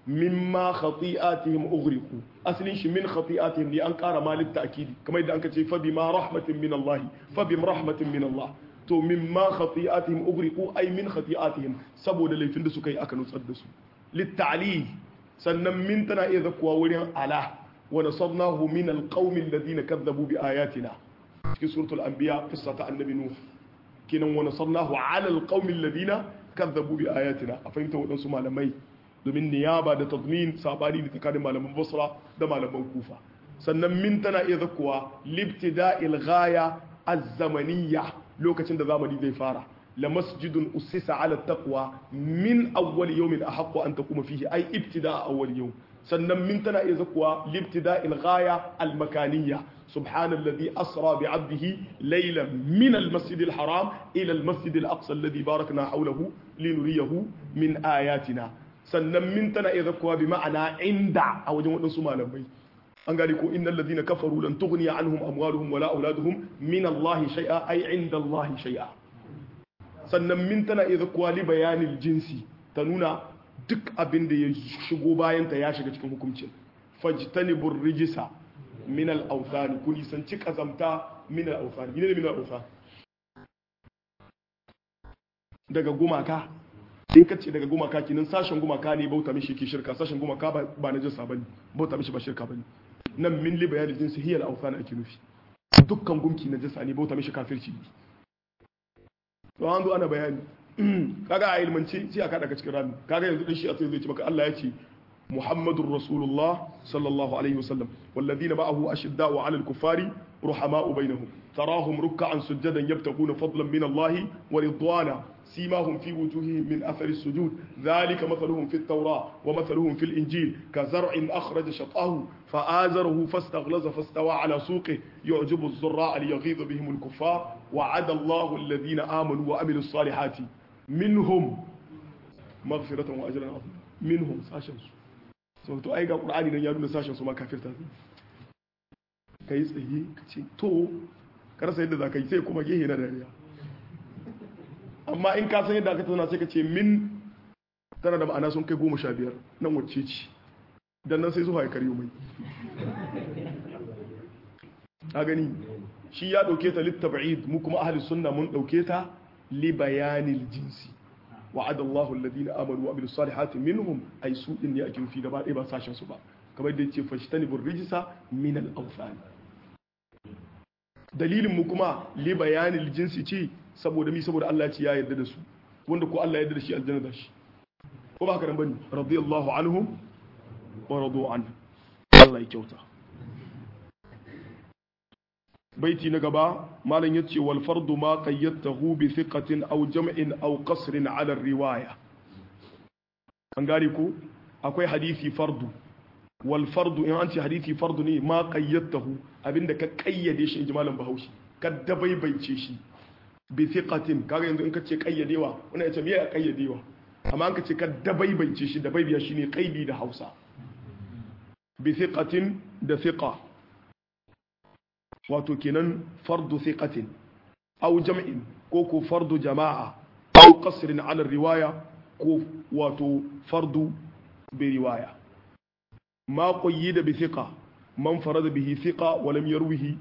mimma khati'atihim ughriqu aslin shi min khati'atihim li an qara malik ta'kidi kamar yadda anka ce fa bima rahmatin min Allah fa bim rahmatin min Allah to mimma khati'atihim ughriqu ay min khati'atihim saboda laifin da suka yi aka nutsar da su litta'lil sannan min tana iya zakuwa wurin ala wa nasarnahu min alqawmi alladhina kadzabu bi ayatina cikin suratul anbiya qissata annabi nuh kinan wa nasarnahu ala alqawmi alladhina kadzabu bi ayatina a fahimta wadansu malamai domin niyaba da tadmin sabani da tsakanin malaman basra da malaman kufa sannan min tana iya zakuwa libtida'il ghaya az-zamaniyya lokacin da zamani zai fara la masjidun ussisa ala taqwa min awwal yawmin ahaqqu an taquma fihi ay ibtida'a awwal yawm sannan min tana iya zakuwa libtida'il ghaya al-makaniyya سبحان الذي أسرى بعبده ليلا من المسجد الحرام إلى المسجد الأقصى الذي باركنا حوله لنريه من آياتنا sannan min tana iya zakkuwa bi ma'ana inda a wajen waɗansu malamai an gani ko innal ladina kafaru lan tughni anhum amwaluhum wala auladuhum min Allah shay'a ay inda Allah shay'a sannan min tana iya zakkuwa li bayanil jinsi ta nuna duk abin da ya shigo bayan ta ya shiga cikin hukuncin fajtanibur rijsa min al awthan kun sanci kazamta min al awthan ne min al awthan daga gumaka in ka ce daga gumaka kinan sashen gumaka ne bauta mishi ke shirka sashen gumaka ba na jinsa bane bauta mishi ba shirka bane nan min li bayanin jinsi hiya al-awthan ake nufi dukkan gunki na jinsa ne bauta mishi kafirci ne to an zo ana bayani kaga a ilmance sai aka daga cikin rami kaga yanzu din shi a sai zai ce maka Allah ya ce Muhammadur Rasulullah sallallahu alaihi wasallam walladhina ma'ahu ashidda'u 'alal kuffari ruhama'u bainahum tarahum ruk'an sujadan yabtaguna fadlan min Allah wa ridwana سيماهم في وجوههم من أثر السجود ذلك مثلهم في التوراة ومثلهم في الإنجيل كزرع أخرج شطأه فآزره فاستغلظ فاستوى على سوقه يعجب الزراع ليغيظ بهم الكفار وعد الله الذين آمنوا وعملوا الصالحات منهم مغفرة وأجرا عظيما منهم ساشن سو أي قرآن ya nuna sashen su ma kafirta kai tsaye kace to karasa yadda zaka yi sai kuma gehe na dariya amma in ka san yadda aka tana sai ka ce min tana da ma'ana sun kai 15 nan wacce ce dan nan sai su haikar mai a gani shi ya dauke ta littab'id mu kuma ahli sunna mun dauke ta li bayanil jinsi wa'ada Allahu alladhina amanu wa amilus salihati minhum ay su din ya kin fi gaba ɗaya ba sashen su ba kamar da yace fashtanibur rijsa min al-awthan dalilin mu kuma li bayanil jinsi ce saboda mi saboda Allah ce ya yarda da su wanda ko Allah ya yarda da shi aljanna da shi ko ba haka nan bane radiyallahu anhum wa radu an Allah ya kyauta baiti na gaba malam yace wal fardu ma qayyatahu bi thiqatin aw jam'in aw qasrin ala riwaya an gari ko akwai hadisi fardu wal fardu in an ce hadisi fardu ne ma qayyatahu abinda ka kayyade shi inji malam Bahaushe ka dabaibaice shi bi thiqatin kaga yanzu in ka ce kayyadewa wannan yace me ya kayyadewa amma an ka ce ka dabaibaice shi dabaibiya shine qaidi da Hausa bi thiqatin da thiqa wato kenan fardu thiqatin aw jam'in ko ko fardu jama'a aw qasrin ala riwaya ko wato fardu bi riwaya ma qayyida bi thiqa man farada bihi thiqa wa lam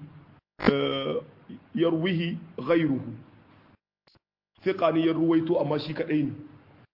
yarwihi ghayruhu thiqa ne ya ruwaito amma shi kadai ne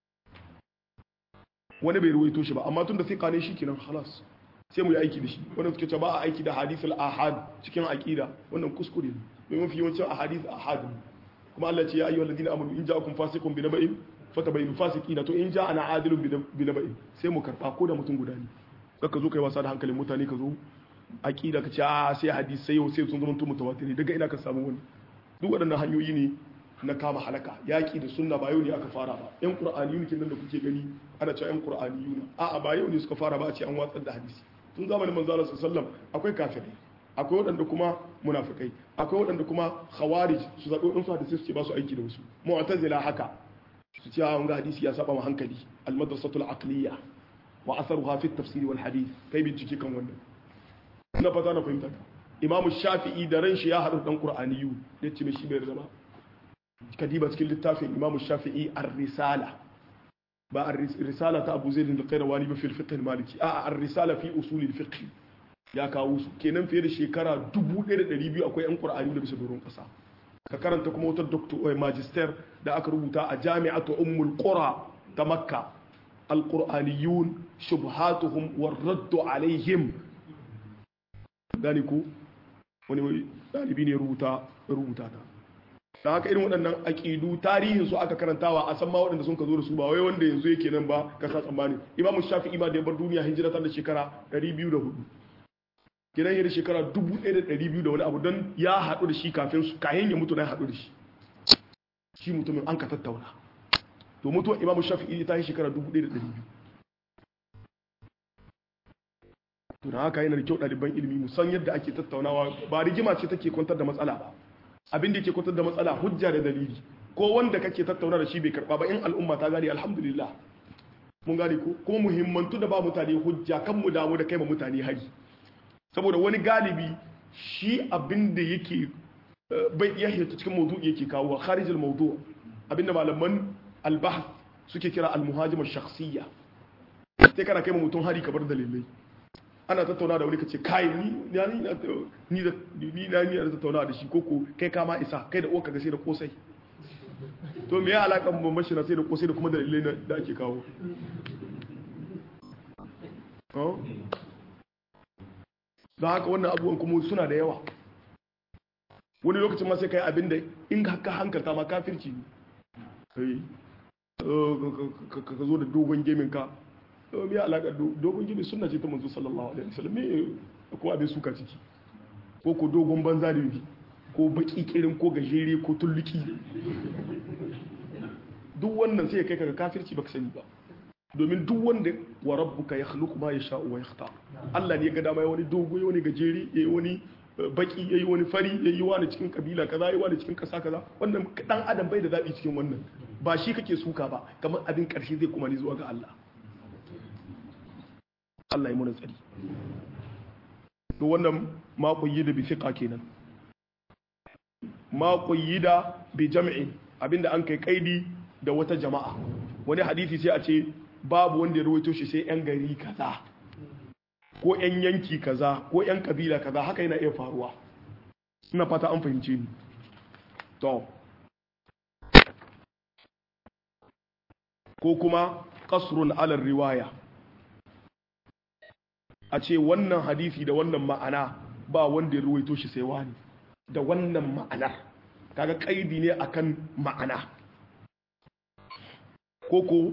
wani bai ruwaito shi ba amma tunda thiqa ne shi kenan khalas sai mu yi aiki da shi wannan suke cewa ba a aiki da hadithul ahad cikin aqida wannan kuskure ne mai mafi yawancin ahadith ahad kuma Allah ce ya ayyuhal ladina amanu in ja'akum fasiqun bi naba'in fatabayyanu fasiqina to in ja'ana adilun bi naba'in sai mu karba ko da mutum guda ne kaka zo kai wasa da hankalin mutane ka zo aqida ka ce a sai hadisi sai yau sai sun zama mutawatiri daga ina ka samu wani duk waɗannan hanyoyi ne na kama halaka yaki da sunna ba yau ne aka fara ba yan qur'aniyun kin nan da kuke gani ana cewa yan qur'aniyuna a'a ba yau ne suka fara ba a ce an watsar da hadisi tun zamanin manzo Allah sallallahu alaihi wasallam akwai kafirai akwai waɗanda kuma munafikai akwai waɗanda kuma khawarij su zaɓi waɗansu hadisi su ce ba su aiki da wasu mu'tazila haka su ce an ga hadisi ya saba ma hankali al-madrasatul aqliyya wa atharuha fi at-tafsir wal hadith kai bincike kan wannan ina fata na fahimta imam shafi'i da ran shi ya haɗu dan qur'aniyu da ce shi bai zama kadiba cikin littafin imam shafi'i ar-risala ba ar-risala ta Abu Zaid al-Qayrawani ba fil fiqh al-maliki a ar-risala fi usul al-fiqh ya kawo su kenan fiye da shekara 1200 akwai yan Qur'ani da bisa doron kasa ka karanta kuma wata doctor magister da aka rubuta a jami'atu Ummul Qura ta Makka al-Qur'aniyun shubhatuhum war-radd alaihim gani ko wani dalibi ne rubuta ta da haka irin waɗannan aƙidu tarihin su aka karantawa a san ma waɗanda sun ka zo da su ba wai wanda yanzu yake nan ba ka sa tsammani Imam Shafi'i ma da ya bar duniya hijira ta da shekara 204 gidan yadda shekara 1200 da wani abu don ya haɗu da shi kafin ya mutu na ya haɗu da shi mutumin an ka tattauna to mutuwar Imam Shafi'i ta yi shekara 1200 to da haka yana da kyau ɗaliban ilimi musan yadda ake tattaunawa ba rigima ce take kwantar da matsala ba abin da ke kwantar da matsala hujja da dalili ko wanda kake tattauna da shi bai karba ba in al'umma ta gane alhamdulillah mun gane ko kuma muhimmantu da ba mutane hujja kan mu damu da kai ma mutane hari saboda wani galibi shi abin da yake bai iya hita cikin mawdu'i yake kawo kharijul mawdu' abinda malaman al-bahth suke kira al-muhajima shakhsiyya sai kana kai ma mutum hari ka bar dalilai ana tattauna da wani kace kai ni da tattauna da shi koko kai kama isa kai da uwarka ga sai da kosai to me ya alaka mu bambanci na sai da kosai da kuma dalilai da ake kawo don haka wannan abubuwan kuma suna da yawa wani lokacin ma sai kai abin da in ka hankalta ma kafirci ne ka zo da dogon gemin ka me ya alaka dogon gemi sunna ce ta manzo sallallahu alaihi wasallam me ko abin suka ciki ko dogon banza da yi ko baki kirin ko gajere ko tulluki duk wannan sai ya kai ka kafirci baka sani ba domin duk wanda wa rabbuka yakhluqu ma yasha'u wa yakhtar Allah ne ya ga dama wani dogo yayi wani gajere yayi wani baki yayi wani fari yayi wani cikin kabila kaza yayi wani cikin kasa kaza wannan dan adam bai da zabi cikin wannan ba shi kake suka ba kamar abin karshe zai kuma ni zuwa ga Allah Allah ya muna tsari to wannan ma da bi fiqa kenan ma da bi jam'in abinda an kai kaidi da wata jama'a wani hadisi sai a ce babu wanda ya rawaito shi sai yan gari kaza ko yan yanki kaza ko yan kabila kaza haka yana iya faruwa ina fata an fahimce ni to ko kuma qasrun ala riwaya a ce wannan hadisi da wannan ma'ana ba wanda ya ruwaito shi sai wani da wannan ma'anar kaga kaidi ne akan ma'ana koko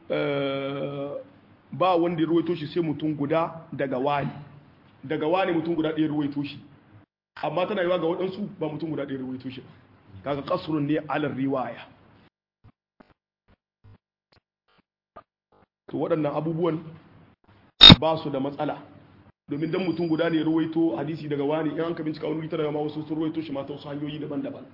ba wanda ya ruwaito shi sai mutum guda daga wani mutum guda ɗaya ruwaito shi amma tana yiwa ga waɗansu ba mutum guda ɗaya ruwaito shi kaga kasrun ne alar riwaya to waɗannan abubuwan ba su da matsala domin dan mutum guda ne ruwaito hadisi daga wani in an ka bincika wani tana ma wasu sun ruwaito shi ma ta wasu hanyoyi daban-daban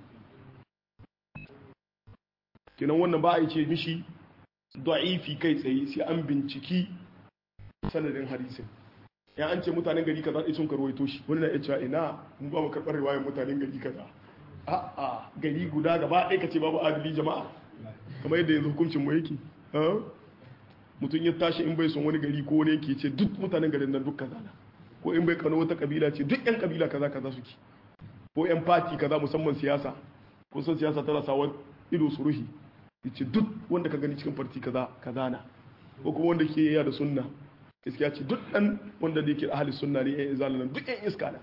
kenan wannan ba a yi ce mishi da'ifi kai tsaye sai an binciki sanadin hadisin ya an ce mutanen gari kaza ɗai sun ka ruwaito shi wani na iya cewa ina mun ba mu karɓar riwayar mutanen gari kaza a'a gari guda gaba ɗaya ka ce babu adali jama'a kamar yadda yanzu hukuncin mu yake mutum ya tashi in bai son wani gari ko wani yake ce duk mutanen garin nan duk kaza na ko in bai kano wata kabila ce duk yan kabila kaza kaza suke ko yan fati kaza musamman siyasa ko san siyasa tana sa ido su ruhi yace duk wanda ka gani cikin farti kaza kaza na ko kuma wanda ke yaya da sunna gaskiya ce duk dan wanda da yake ahli sunna ne yan izalalan duk yan iska na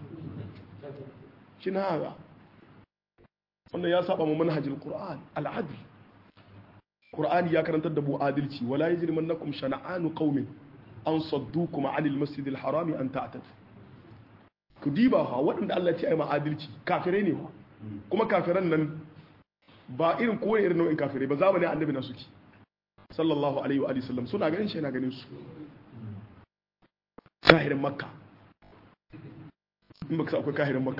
shi na haka wannan ya saba mu manhajul qur'an al-adl qur'ani ya karantar da mu adalci wala yajrimannakum shana'anu qaumin an saddukum 'anil masjidil harami an ta'tadu ku diba ha waɗanda Allah ya ce ai ma adalci kafirai ne ba kuma kafiran nan ba irin kowane irin nau'in kafirai ba zamanin annabi na suke sallallahu alaihi wa sallam suna ganin shi yana ganin su kahirin makka in baka sa akwai kahirin makka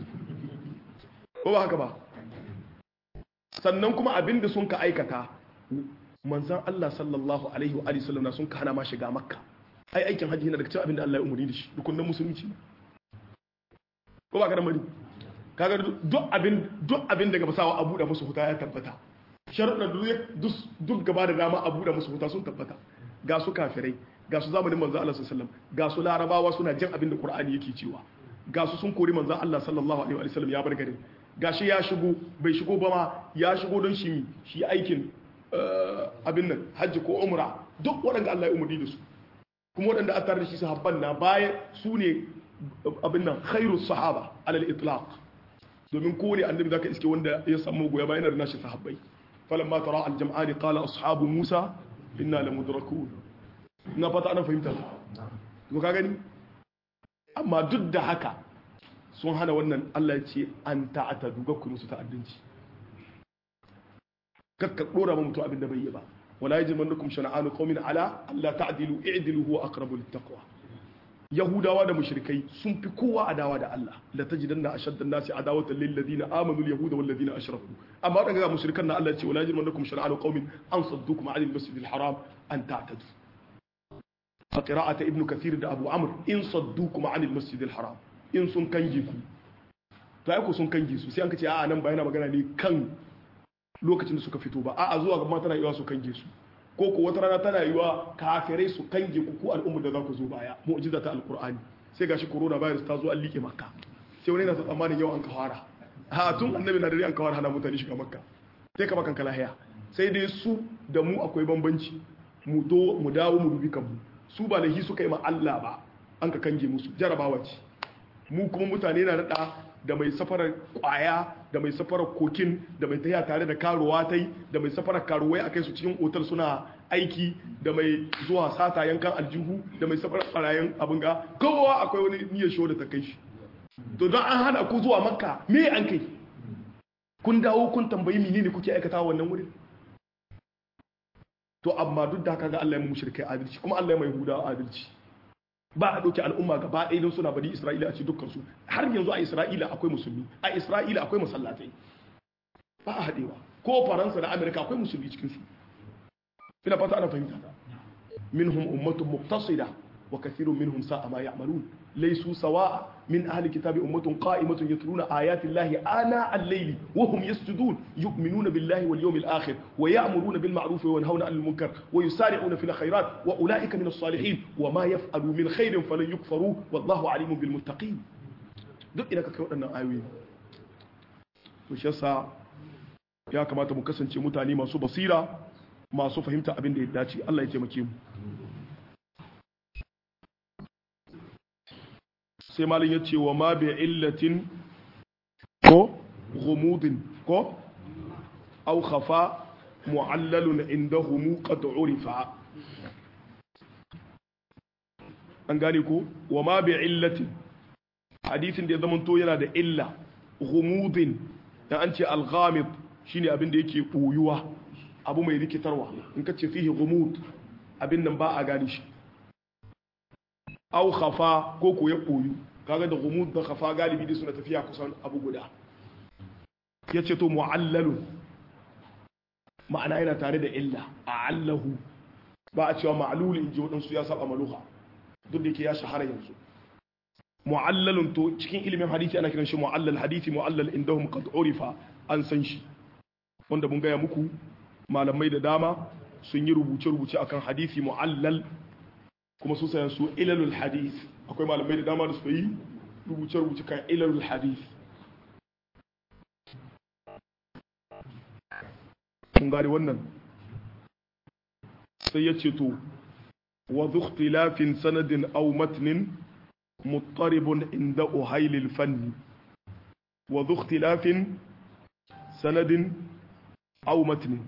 ko ba haka ba sannan kuma abinda sun ka aikata manzan Allah sallallahu alaihi wa sallam na sun ka hana ma shiga makka ai aikin hajji yana daga cikin abinda Allah ya umarni da shi rukunin musulunci ko ba ka da mari kaga duk abin daga basawa abu da musu huta ya tabbata sharuɗa duk gaba da dama a buɗe musu wuta sun tabbata, ga su kafirai, ga su zamanin manzo Allah sallallahu alaihi wasallam, ga su larabawa suna jin abin da Qur'ani yake cewa, ga su sun kori manzo Allah sallallahu alaihi wasallam ya bar garin, gashi ya shigo bai shigo ba ma ya shigo don shi aikin abin nan hajji ko umra, duk waɗanda Allah ya umarni da su, kuma waɗanda a tare da shi sahabban na baya su ne abin nan khairus sahaba alal itlaq, domin kowane annabi zaka iske wanda ya samu goya bayan da nashi sahabbai. falamma tara al jam'ani qala ashabu musa inna lamudrakun. na fata ana fahimta to ka gani, amma duk da haka sun hana wannan. Allah ya ce an ta'atadu ga ku musu ta'addanci, kakka dora ba mutu abin da bai yi ba. wala yajmannukum shana'anu qaumin ala alla ta'dilu i'dilu huwa aqrabu littaqwa. yahudawa da mushrikai sun fi kowa adawa da Allah, la tajidanna ashaddan nasi adawatan lil ladina amanu al yahuda wal ladina ashraku. amma wadanda ga mushrikan na Allah ya ce wala yajmannukum shana'anu qaumin an saddukum 'anil masjidil haram an ta'tadu. a qira'ata ibnu kathir da abu amr in saddukum 'anil masjidil haram, in sun kange ku to ai ku sun kange su, sai an kace a'a nan ba yana magana ne kan lokacin da suka fito ba, a'a zuwa gaba tana yiwa su kange su, ko ko wata rana tana yiwa kafirai su kange ku al'ummar da za ku zo baya. mu'jiza ta alqur'ani, sai gashi corona virus ta zo an like makka, sai wani yana ta tsammanin yau an kawara, ha tun annabi na dare an kawara hana mutane shiga makka, sai ka bakan kalahiya. sai dai su da mu akwai bambanci, mu dawo mu dubi kanmu, su ba lahi suka yi ma Allah ba an ka kange musu, jarabawa ce. mu kuma mutane na nada da mai safarar kwaya, da mai safarar kokin, da mai taya tare da karuwa tai, da mai safarar karuwai akai su cikin otal suna aiki, da mai zuwa sata yankan aljihu, da mai safarar barayin abin ga, kowa akwai wani niyyar show da ta kai shi. to don an hana ku zuwa makka me an kai, kun dawo kun tambayi menene kuke aikata wannan wurin. to amma duk da haka ga Allah ya mu mushrikai adalci, kuma Allah ya mai huda adalci. ba a ɗauki al'umma gaba ɗaya don suna bani Isra'ila a ce dukkansu. har yanzu a Isra'ila akwai musulmi, a Isra'ila akwai masallatai, ba a haɗewa. ko Faransa da Amerika akwai musulmi cikinsu. ina fata ana fahimta ta. minhum ummatun muqtasida wa kathirun minhum sa'a ma ya'malun. laysu sawa'a min ahli kitabi ummatun qa'imatun yatluna ayati llahi ana al-layli wa hum yasjudun yu'minuna billahi wal yawmil akhir wa ya'muruna bil ma'ruf wa yanhauna 'anil munkar wa yusari'una fil khairat wa ulaika minas salihin wa ma yaf'alu min khairin falan yukfaru wallahu 'alimun bil muttaqin. duk ina ka kai waɗannan ayoyi. to shi yasa ya kamata mu kasance mutane masu basira, masu fahimta abin da ya dace. Allah ya taimake mu. sai malin ya ce wa ma bi illatin ko ghumudin ko aw khafa mu'allalun indahum qad urifa. an gane ko wa ma bi illatin, hadisin da ya zama to yana da illa. ghumudin da an ce al-ghamid shine abin da yake boyuwa, abu mai rikitarwa. in ka ce fihi ghumud, abin nan ba a gane shi. aw khafa ko ko ya boyu, kaga da ghumud da khafa galibi dai suna tafiya kusan abu guda. yace to mu'allalun, ma'ana yana tare da illa. a'allahu ba a cewa ma'lul in ji wadansu, ya saba maluha, duk da yake ya shahara yanzu. mu'allalun to cikin ilimin hadisi ana kiran shi mu'allal hadisi. mu'allal indahum qad urifa, an san shi, wanda mun gaya muku malamai da dama sun yi rubuce-rubuce akan hadisi mu'allal, kuma su sayan su ilalul hadith. akwai malamai da dama da su yi rubuce-rubuce kan ilalul hadith. kun gane wannan. sai ya ce to wa zukhtilafin sanadin aw matnin muttaribun inda uhailil fanni. wa zukhtilafin sanadin aw matnin,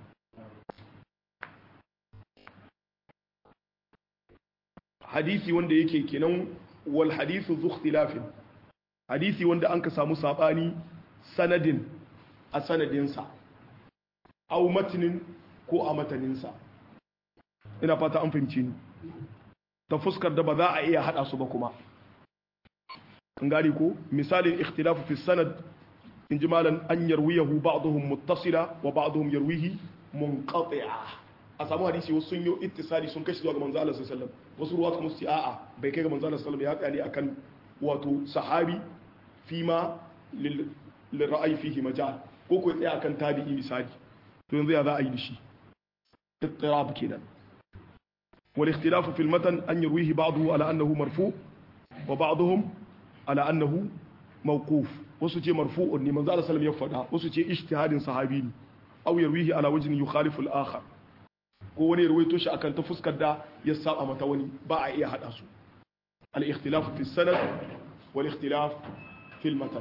hadisi wanda yake kenan wal hadithu zu ikhtilafin, hadisi wanda an ka samu sabani sanadin a sanadinsa, aw matnin ko a mataninsa. ina fata an fahimci ni, ta fuskar da ba za a iya hada su ba kuma. an gane ko misalin ikhtilafu fi sanad in ji malan an yarwiyahu ba'dhum muttasila wa ba'dhum yarwihi munqati'a. a samu hadisi wasu sun yi ittisali sun kashi zuwa ga manzo Allah sallallahu alaihi wasallam, wasu ruwa kuma su a'a bai kai ga manzo Allah sallallahu alaihi wasallam, ya tsaya ne akan wato sahabi fima lil ra'ayi fihi majal, ko ko tsaya akan tabi'i misali. to yanzu ya za a yi da shi ittirab kenan wal ikhtilafu fil matan an yarwihi ba'dahu ala annahu marfu wa ba'dhum ala annahu mawquf wasu ce marfu'un ne manzo Allah sallallahu alaihi wasallam ya faɗa wasu ce ijtihadin sahabi ne aw yarwihi ala wajhin yukhalifu al-akhar ko wani ruwaito shi akan ta fuskar da ya saba mata wani ba a iya hada su al-ikhtilafu fi sanad wal ikhtilaf fi al-matan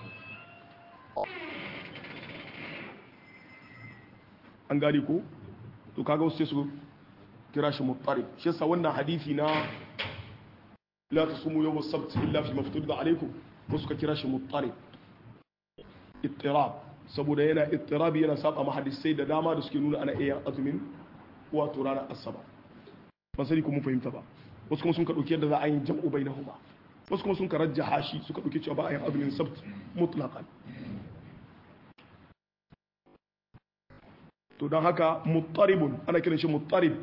an gari ko to kaga wasu sai su kira shi muttarib shi yasa wannan hadisi na la tasumu yawm as-sabt illa fi mafturida alaykum wasu ka kira shi muttarib ittirab saboda yana ittirabi yana saba ma hadisai da dama da suke nuna ana iya azumin wato ranar asabar ban sani ko mun fahimta ba wasu kuma sun ka dauki yadda za a yi jam'u bainahuma wasu kuma sun ka rajjaha shi suka dauki cewa ba a yin azumin sabt mutlaqan to don haka muttaribun ana kiran shi muttarib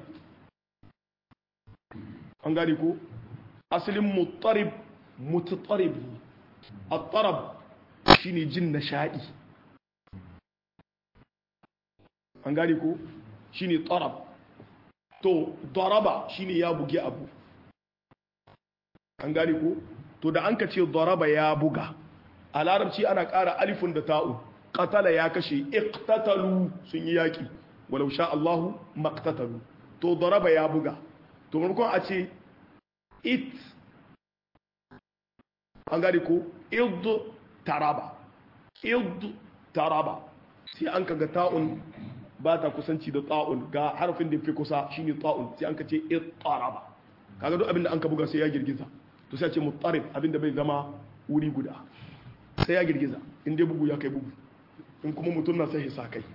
an gane ko asalin muttarib muttarib at-tarab shine jin nishadi an gane ko shine tarab to daraba shine ya buge abu an gane ko to da an ka ce daraba ya buga a larabci ana ƙara alifun da ta'u qatala ya kashe iqtatalu sun yi yaki walau sha Allahu maqtatalu to daraba ya buga to maimakon a ce it an gane ko id taraba sai an kaga ta'un ba ta kusanci da ta'un ga harfin da fi kusa shine ta'un sai an ka ce ittaraba kaga duk abinda an ka buga sai ya girgiza to sai a ce muttarib abinda bai zama wuri guda sai ya girgiza in dai bugu ya kai bugu in kuma mutum na sai hisa kai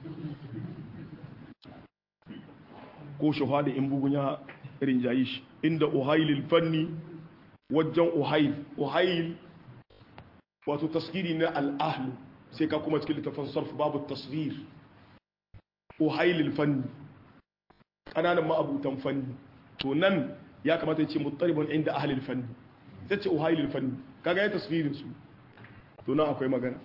ko shahada in bugun ya rinjayi shi inda uhailil fanni wajen uhail wato tasgiri na al'ahlu sai ka kuma cikin littafin sarf babu tasgir uhailil fanni ƙananan ma'abutan fanni to nan ya kamata ya ce muttaribun inda ahlil fanni sai ce uhailil fanni kaga ya tasgirin su to nan akwai magana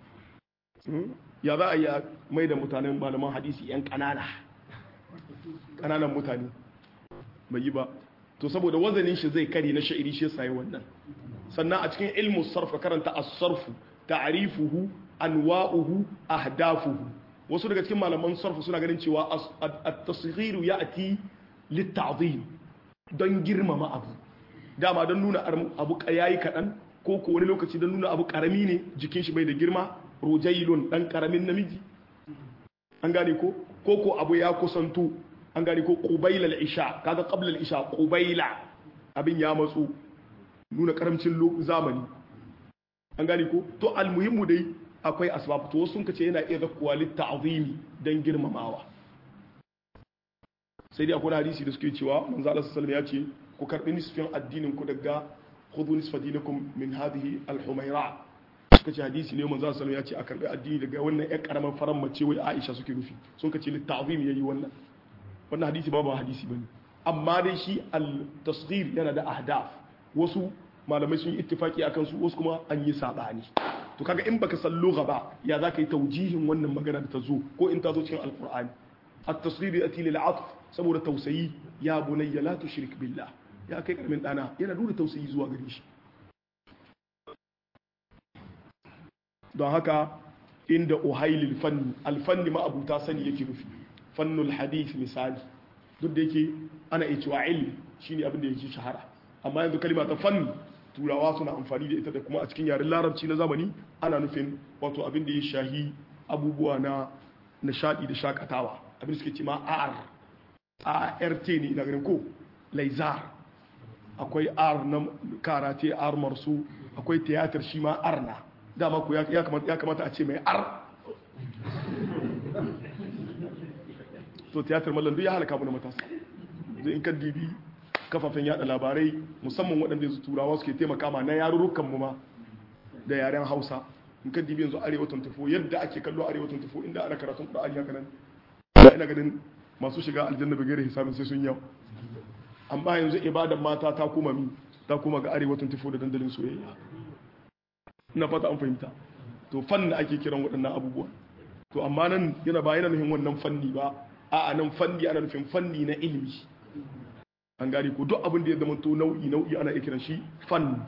ya za a yi mai da mutanen malaman hadisi yan ƙananan mutane bai yi ba to saboda wazanin shi zai kare na sha'iri shi sai wannan sannan a cikin ilmu sarf karanta as-sarfu ta'rifuhu anwa'uhu ahdafuhu wasu daga cikin malaman sarf suna ganin cewa at-tasghir ya'ti lit-ta'zim don girmama abu dama don nuna abu yayi kadan ko ko wani lokaci don nuna abu karami ne jikin shi bai da girma rujailun dan karamin namiji an gane ko abu ya kusanto an gane ko qubayla al-isha kaga qabla al-isha qubayla abin ya matsu nuna karamcin zamani an gane ko to almuhimmu dai akwai asbab to sun kace yana iya zakkuwa lit ta'zimi dan girmamawa sai dai akwai hadisi da suke cewa manzo Allah sallallahu alaihi wasallam ya ce ku karbi nisfin addinin ku daga khudhu nisfa dinakum min hadhihi al-humayra suka ce hadisi ne manzo sallallahu alaihi wasallam ya ce a karbi addini daga wannan ƴan karaman faran mace wai Aisha suke nufi sun kace lit ta'zimi yayi wannan hadisi ba hadisi bane amma dai shi al-tasghir yana da ahdaf wasu malamai sun yi ittifaki akan su wasu kuma an yi sabani to kaga in baka san lugha ba ya zaka yi taujihin wannan magana da ta zo ko in ta zo cikin alqur'ani at-tasghir yati lil 'atf saboda tausayi ya bunayya la tushrik billah ya kai karamin dana yana nuna tausayi zuwa gare shi don haka inda uhailil fanni al-fanni ma abuta sani yake nufi fannul hadith misali duk da yake ana iya cewa ilmi shine abin da yake shahara amma yanzu kalma ta fanni turawa suna amfani da ita da kuma a cikin yaren larabci na zamani ana nufin wato abin da ya shahi abubuwa na nishadi da shakatawa abin da suke ce ma ART ne ina ganin ko laizar akwai R na karate R marsu akwai tiyatar shi ma R na dama ku ya kamata a ce mai R to tiyatar mallan duk ya halaka mu na matasa zai in ka dibi kafafen yada labarai musamman waɗanda su turawa suke taimaka ma na yarurrukan mu ma da yaren Hausa in ka dibi yanzu arewa 24 yadda ake kallo arewa 24 inda ana karatun Qur'ani haka nan ina ganin masu shiga aljanna bi gairi hisabin sai sun yau amma yanzu ibadan mata ta kuma ga arewa 24 da dandalin soyayya ina fata an fahimta to fannin ake kiran waɗannan abubuwa to amma nan yana ba yana nufin wannan fanni ba a nan fanni ana nufin fanni na ilimi an gane ko duk abin da ya zama to nau'i ana iya kiran shi fan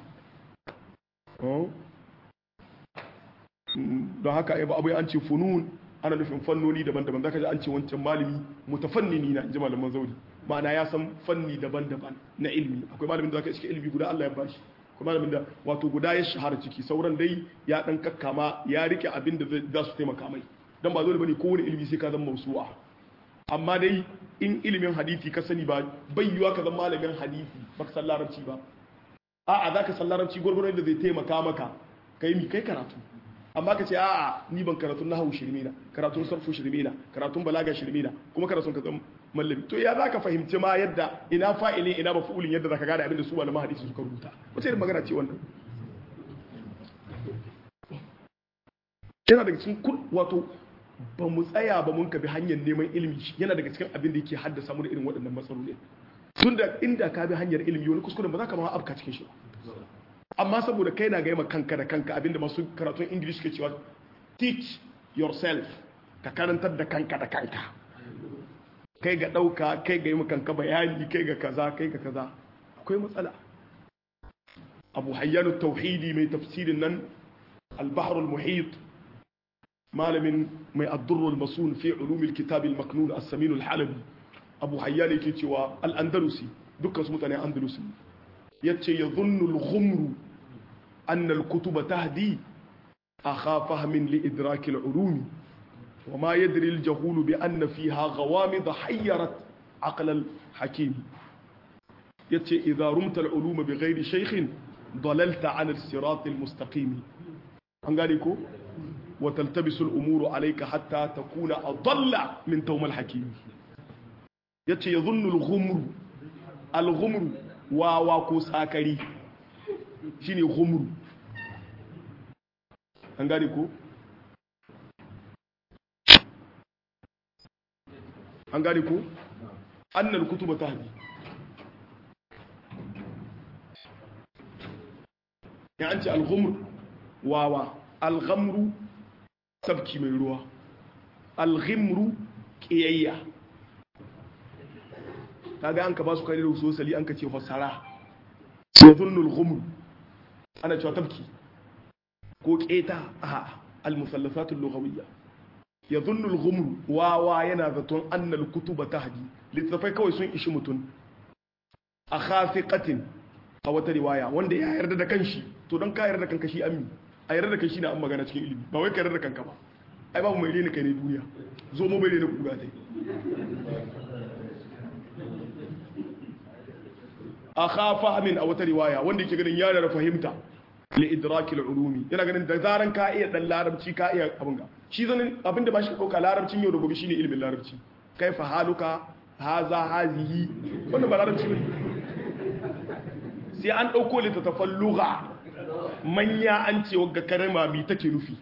don haka abu an ce funun ana nufin fannoni daban-daban zaka ji an ce wancan malami mutafannini na inji malaman zauri ma'ana ya san fanni daban-daban na ilimi akwai malamin da zaka iske ilimi guda Allah ya bashi akwai malamin da wato guda ya shahara ciki sauran dai ya dan kakkama ya rike abin da za su taimaka mai dan ba dole bane kowane ilimi sai ka zama mausu'a amma dai in ilimin hadisi ka sani ba bayyuwa ka zama malamin hadisi baka san larabci ba a'a zaka san larabci gurgurun da zai taimaka maka kai karatu amma ka ce a'a ni ban karatun nahwu shirme na karatun sarfu shirme na karatun balaga shirme na kuma karatun ka zama mallami to ya zaka fahimci ma yadda ina fa'ili ina maf'ulin yadda zaka gane abin da su malaman hadisi suka rubuta wace irin magana ce wannan yana daga cikin wato ba mu tsaya ba mun kabi hanyar neman ilimi yana daga cikin abin da yake haddasa mu da irin waɗannan matsaloli tunda inda ka bi hanyar ilimi wani kuskuren ba za ka ma afka cikin shi amma saboda kai na gaima kanka da kanka abinda masu karatun English ke cewa teach yourself ka karantar da kanka da kanka kai ga ɗauka kai ga yi kanka bayani kai ga kaza akwai matsala abu hayyanu tauhidi mai tafsirin nan al-bahrul muhit malamin mai addurrul masun fi ulumil kitab al-maknun as-samin al-halabi abu hayyan yake cewa al-andalusi dukkan su mutane andalusi yace yadhunnu al-ghumru anna al-kutuba tahdi akha fahmin li idrak al-ulum وما يدري الجهول بأن فيها غوامض حيرت عقل الحكيم يتي إذا رمت العلوم بغير شيخ ضللت عن الصراط المستقيم أنقاليكو وتلتبس الأمور عليك حتى تكون أضل من توم الحكيم يتي يظن الغمر واواكو ساكري شيني غمر أنقاليكو an gane ko annal kutuba tahdi ya an ce al-ghumr wawa al-ghamru sabki mai ruwa al-ghimru qiyayya kaga an ka ba su kare da sosali an ka ce fasara yadhunnu al-ghumr ana cewa tabki ko qeta al-musallasat al-lughawiyya yadhunnu al-ghumr wawa yana zaton annal kutuba tahdi littafai kawai sun ishi mutun a khafiqatin a wata riwaya wanda ya yarda da kanshi to dan ka yarda da kanka shi ammi a yarda da kai shine an magana cikin ilimi ba wai ka yarda da kanka ba ai babu mai rene kai ne duniya zo mu bai rene kuga dai a khafahmin a wata riwaya wanda yake ganin ya da fahimta li idrakil ulumi yana ganin da zaran ka iya dan larabci ka iya abin ga shi zanin abinda ba shi dauka larabcin yau da gobe shine ilimin larabci kaifa haluka haza hazihi wannan ba larabci bane sai an dauko littattafan lugha manya an ce wagga karama mi take nufi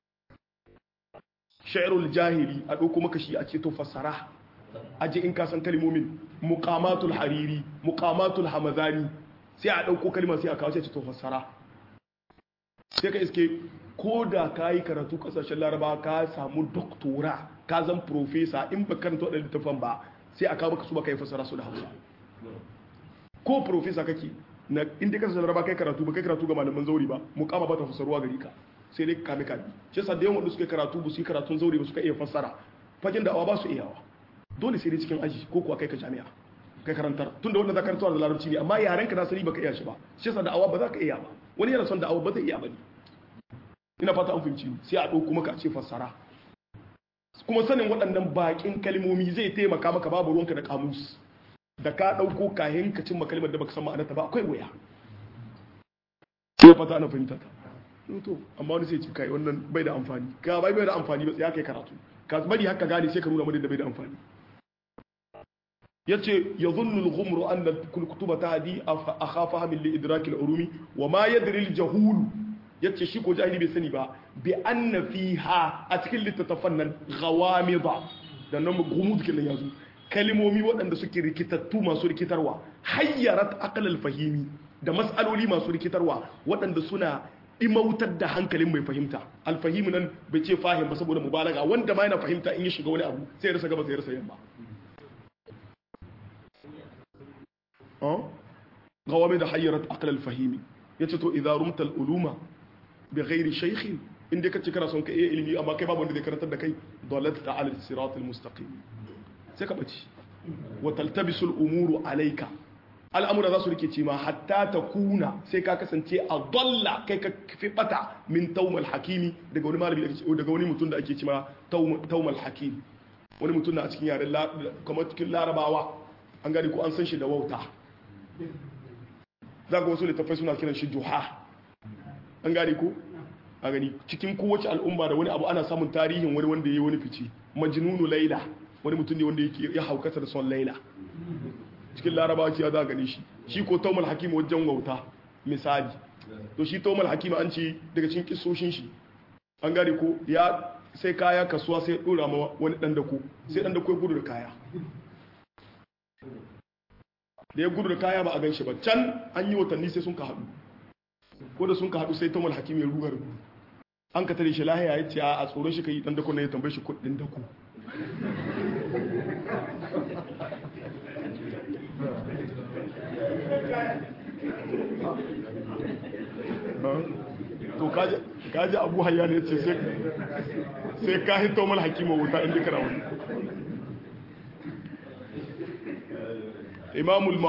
sha'irul jahili a dauko maka shi a ce to fassara aje in ka san kalmomin muqamatul hariri muqamatul hamazani sai a dauko kalma sai a kawo sai to fassara sai ka iske ko da ka yi karatu kasashen laraba ka samu doktora ka zan profesa in ba karanta waɗanda littafan ba sai a kawo maka su ba ka yi fasara su da hausa ko profesa kake na inda kasashen laraba kai karatu ba kai karatu ga malaman zauri ba mukama ba ta fasaruwa gari ka sai dai kame kame shi yasa da yawan wanda suka yi karatu ba su yi karatun zauri ba suka iya fassara fagen da awa ba su iyawa dole sai dai cikin aji ko kuwa kai ka jami'a kai karantar tunda wanda za ka karantar da larabci ne amma yarenka na sani baka iya shi ba shi yasa da awa ba za ka iya ba wani yana son da awa ba zai iya ba ne ina fata an fahimci sai a ɗauko maka a ce fassara kuma sanin waɗannan baƙin kalmomi zai taimaka maka babu ruwanka da kamus da ka ɗauko kayan ka cimma kalmar da baka san ma'anarta ba akwai waya ina fata ana fahimta ta to amma wani sai ce kai wannan bai da amfani ka bai da amfani ba sai kai karatu ka bari haka gane sai ka nuna mu da bai da amfani yace yadhunnu al-ghumru anna al-kutuba tahdi akhafaha min li idrak al-ulumi wa ma yadri al-jahul yace shi ko jahili bai sani ba bi anna fiha a cikin littattafan nan ghawamida da nan gumud kin yazo kalmomi waɗanda suke rikitattu masu rikitarwa hayyarat aql al-fahimi da mas'aloli masu rikitarwa waɗanda suna imautar da hankalin mai fahimta alfahimu nan bai ce fahim ba saboda mubalaga wanda ma yana fahimta in ya shiga wani abu sai ya rasa gaba sai ya rasa yamma gawami da hayyarat aql al-fahimi yace to idza rumta al-uluma bi ghairi shaykh inda kace kana son ka iya ilimi amma kai babu wanda zai karantar da kai dalatta ala al-sirat al-mustaqim sai ka bace wa taltabisu al-umuru alayka al'amura za su rikice ma hatta ta kuna sai ka kasance a dalla kai ka fi bata min taumal hakimi daga wani malami daga wani mutum da ake cima taumal hakim wani mutum na a cikin yaren kamar cikin larabawa an gani ko an san shi da wauta za ga wasu littattafai suna kiran shi juha an gani ko a gani cikin kowace al'umma da wani abu ana samun tarihin wani wanda ya yi wani fice majnunu laila wani mutum ne wanda ya haukata da son laila cikin larabawa ce ya za a gani shi ko taumal hakim wajen wauta misali to shi taumal hakim an ce daga cikin kisoshin shi an gane ko ya sai kaya kasuwa sai ya dora ma wani dan dako sai dan dako ya gudu da kaya da ya gudu da kaya ba a gan shi ba can an yi watanni sai sun ka haɗu ko da sun ka haɗu sai taumal hakim ya rugar an ka tare shi lahiya ya ce a tsoron shi ka yi dan dako ne ya tambaye shi kuɗin dako to kaji abu hayya ne ce sai ka hito mal hakima wuta inda kana wani imamul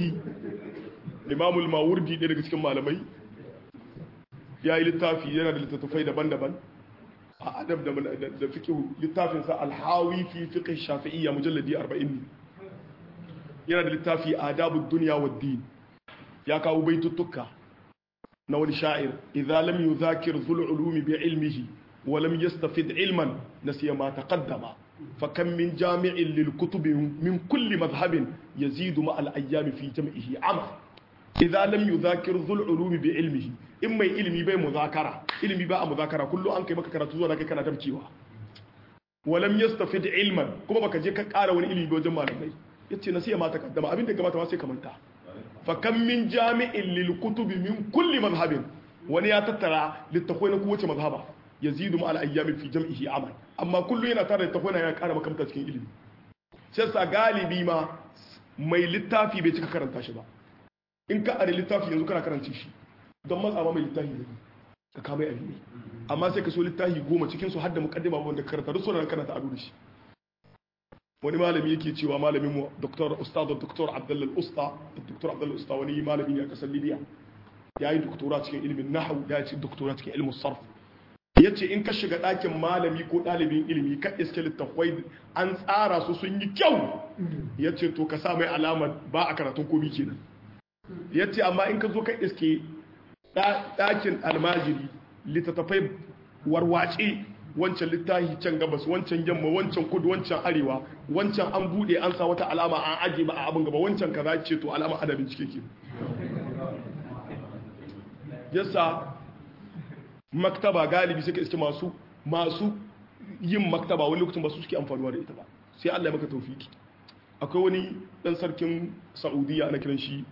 mawurdi ɗaya daga cikin malamai ya yi littafi yana da littattafai daban-daban a adab da fikihu littafinsa alhawi fi fiqh shafi'iyya mujalladi 40 ne yana da littafi adabud dunya wad din ya kawo baituttuka na wani sha'ir idza lam yuzakir dhul ulumi bi ilmihi wa lam yastafid ilman nasiya ma taqaddama fa kam min jami'in lil kutub min kulli madhhabin yazidu ma al ayyam fi jam'ihi ama idza lam yuzakir dhul ulumi bi ilmihi in mai ilmi bai muzakara ilmi ba a muzakara kullu an kai maka karatu zuwa kai kana tabcewa wa lam yastafid ilman kuma baka je ka ƙara wani ilmi wajen malamai yace nasiya ma taqaddama abin da gabata ma sai ka manta fa kam min jami'in lil kutubi min kulli madhhabin wani ya tattara littafai na kowace mazhaba yazidu ma al ayyam fi jam'ihi amal amma kullu yana tare da littafai ya ƙara makamta cikin ilimi sai sa galibi ma mai littafi bai cika karanta shi ba in ka are littafi yanzu kana karanta shi don matsa ma mai littafi ne ka kama yi ne amma sai ka so littafi 10 cikin su har da muqaddima wanda karanta duk sunan karanta ado da shi wani malami yake cewa malamin mu Dr. Abdullah al-Usta wani malami ne a kasar Libya yayi doktora cikin ilimin nahwu ya ci doktora cikin ilmin sarf yace in ka shiga ɗakin malami ko ɗalibin ilimi ka iske littafai an tsara su sun yi kyau yace to ka sa mai alama ba a karatun komi kenan yace amma in ka zo ka iske ɗakin almajiri littattafai warwace wancan littafi can gabas wancan yamma wancan kudu wancan arewa wancan an bude an sa wata alama an aje ba a abin gaba wancan kaza ce to alama adabin cike ke yasa maktaba galibi suka iske masu yin maktaba wani lokacin ba su suke amfanuwa da ita ba sai Allah ya maka tawfiki akwai wani dan sarkin Saudiya ana kiran shi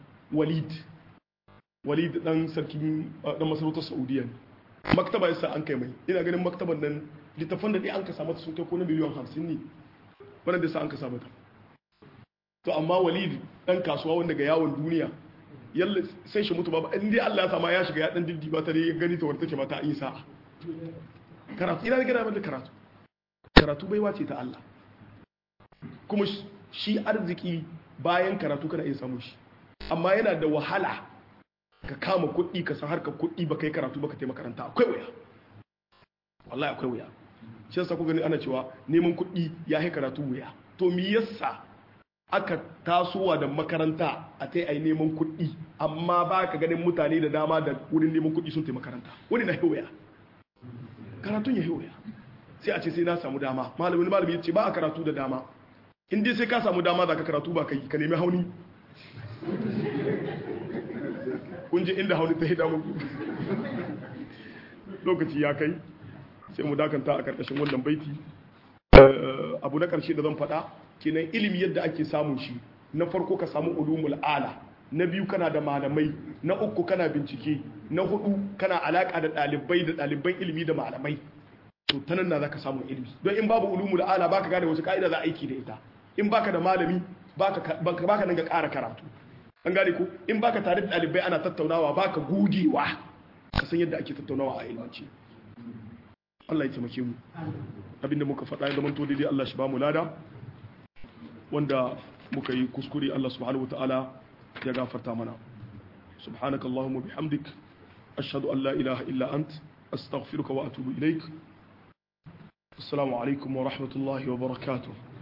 Walid dan sarkin dan masarautar Saudiya ne maktaba yasa an kai mai ina ganin maktaban nan littafan da dai an ka samu sun kai ko na miliyan 50 ne wannan da sa an ka samu ta to amma Walid dan kasuwa wanda ga yawon duniya yalla sai shi mutu ba in dai Allah ya sama ya shiga ya dan diddi ba ta dai gani ta warta take mata an yi sa'a karatu ina ga da karatu baiwa ce ta Allah kuma shi arziki bayan karatu kana iya samu shi amma yana da wahala ka kama kuɗi ka san harkar kuɗi ba kai karatu ba ka taimaka makaranta akwai wuya wallahi akwai wuya shi yasa ku gani ana cewa neman kuɗi ya yi karatu wuya to me yasa aka tasowa da makaranta a tai ai neman kuɗi amma ba ka ganin mutane da dama da wurin neman kuɗi sun taimaka makaranta wani na wuya karatun ya wuya sai a ce sai na samu dama malami ya ce ba a karatu da dama in dai sai ka samu dama za ka karatu ba kai ka nemi hauni kun ji inda hauni ta hida muku lokaci ya kai sai mu dakanta a karkashin wannan baiti abu na karshe da zan faɗa kenan ilimi yadda ake samun shi na farko ka samu ulumul ala na biyu kana da malamai, na uku kana bincike, na hudu kana alaka da ɗalibai da ɗaliban ilimi da malamai. To ta nan na za ka samu ilimi. Don in babu ulumul ala baka gane wasu ka'ida za aiki da ita. In baka da malami baka nan ga ƙara karatu. An gane ko in baka tare da ɗalibai ana tattaunawa baka gogewa ka san yadda ake tattaunawa a ilmance. Allah ya taimake mu. Abinda muka faɗa ya zama to daidai Allah shi ba mu lada. Wanda muka yi kuskure Allah subhanahu wataala ya gafarta mana. Subhanaka Allahumma bihamdik ashhadu an la ilaha illa ant astaghfiruka wa atubu ilaik. Assalamu alaikum wa rahmatullahi wa barakatuh.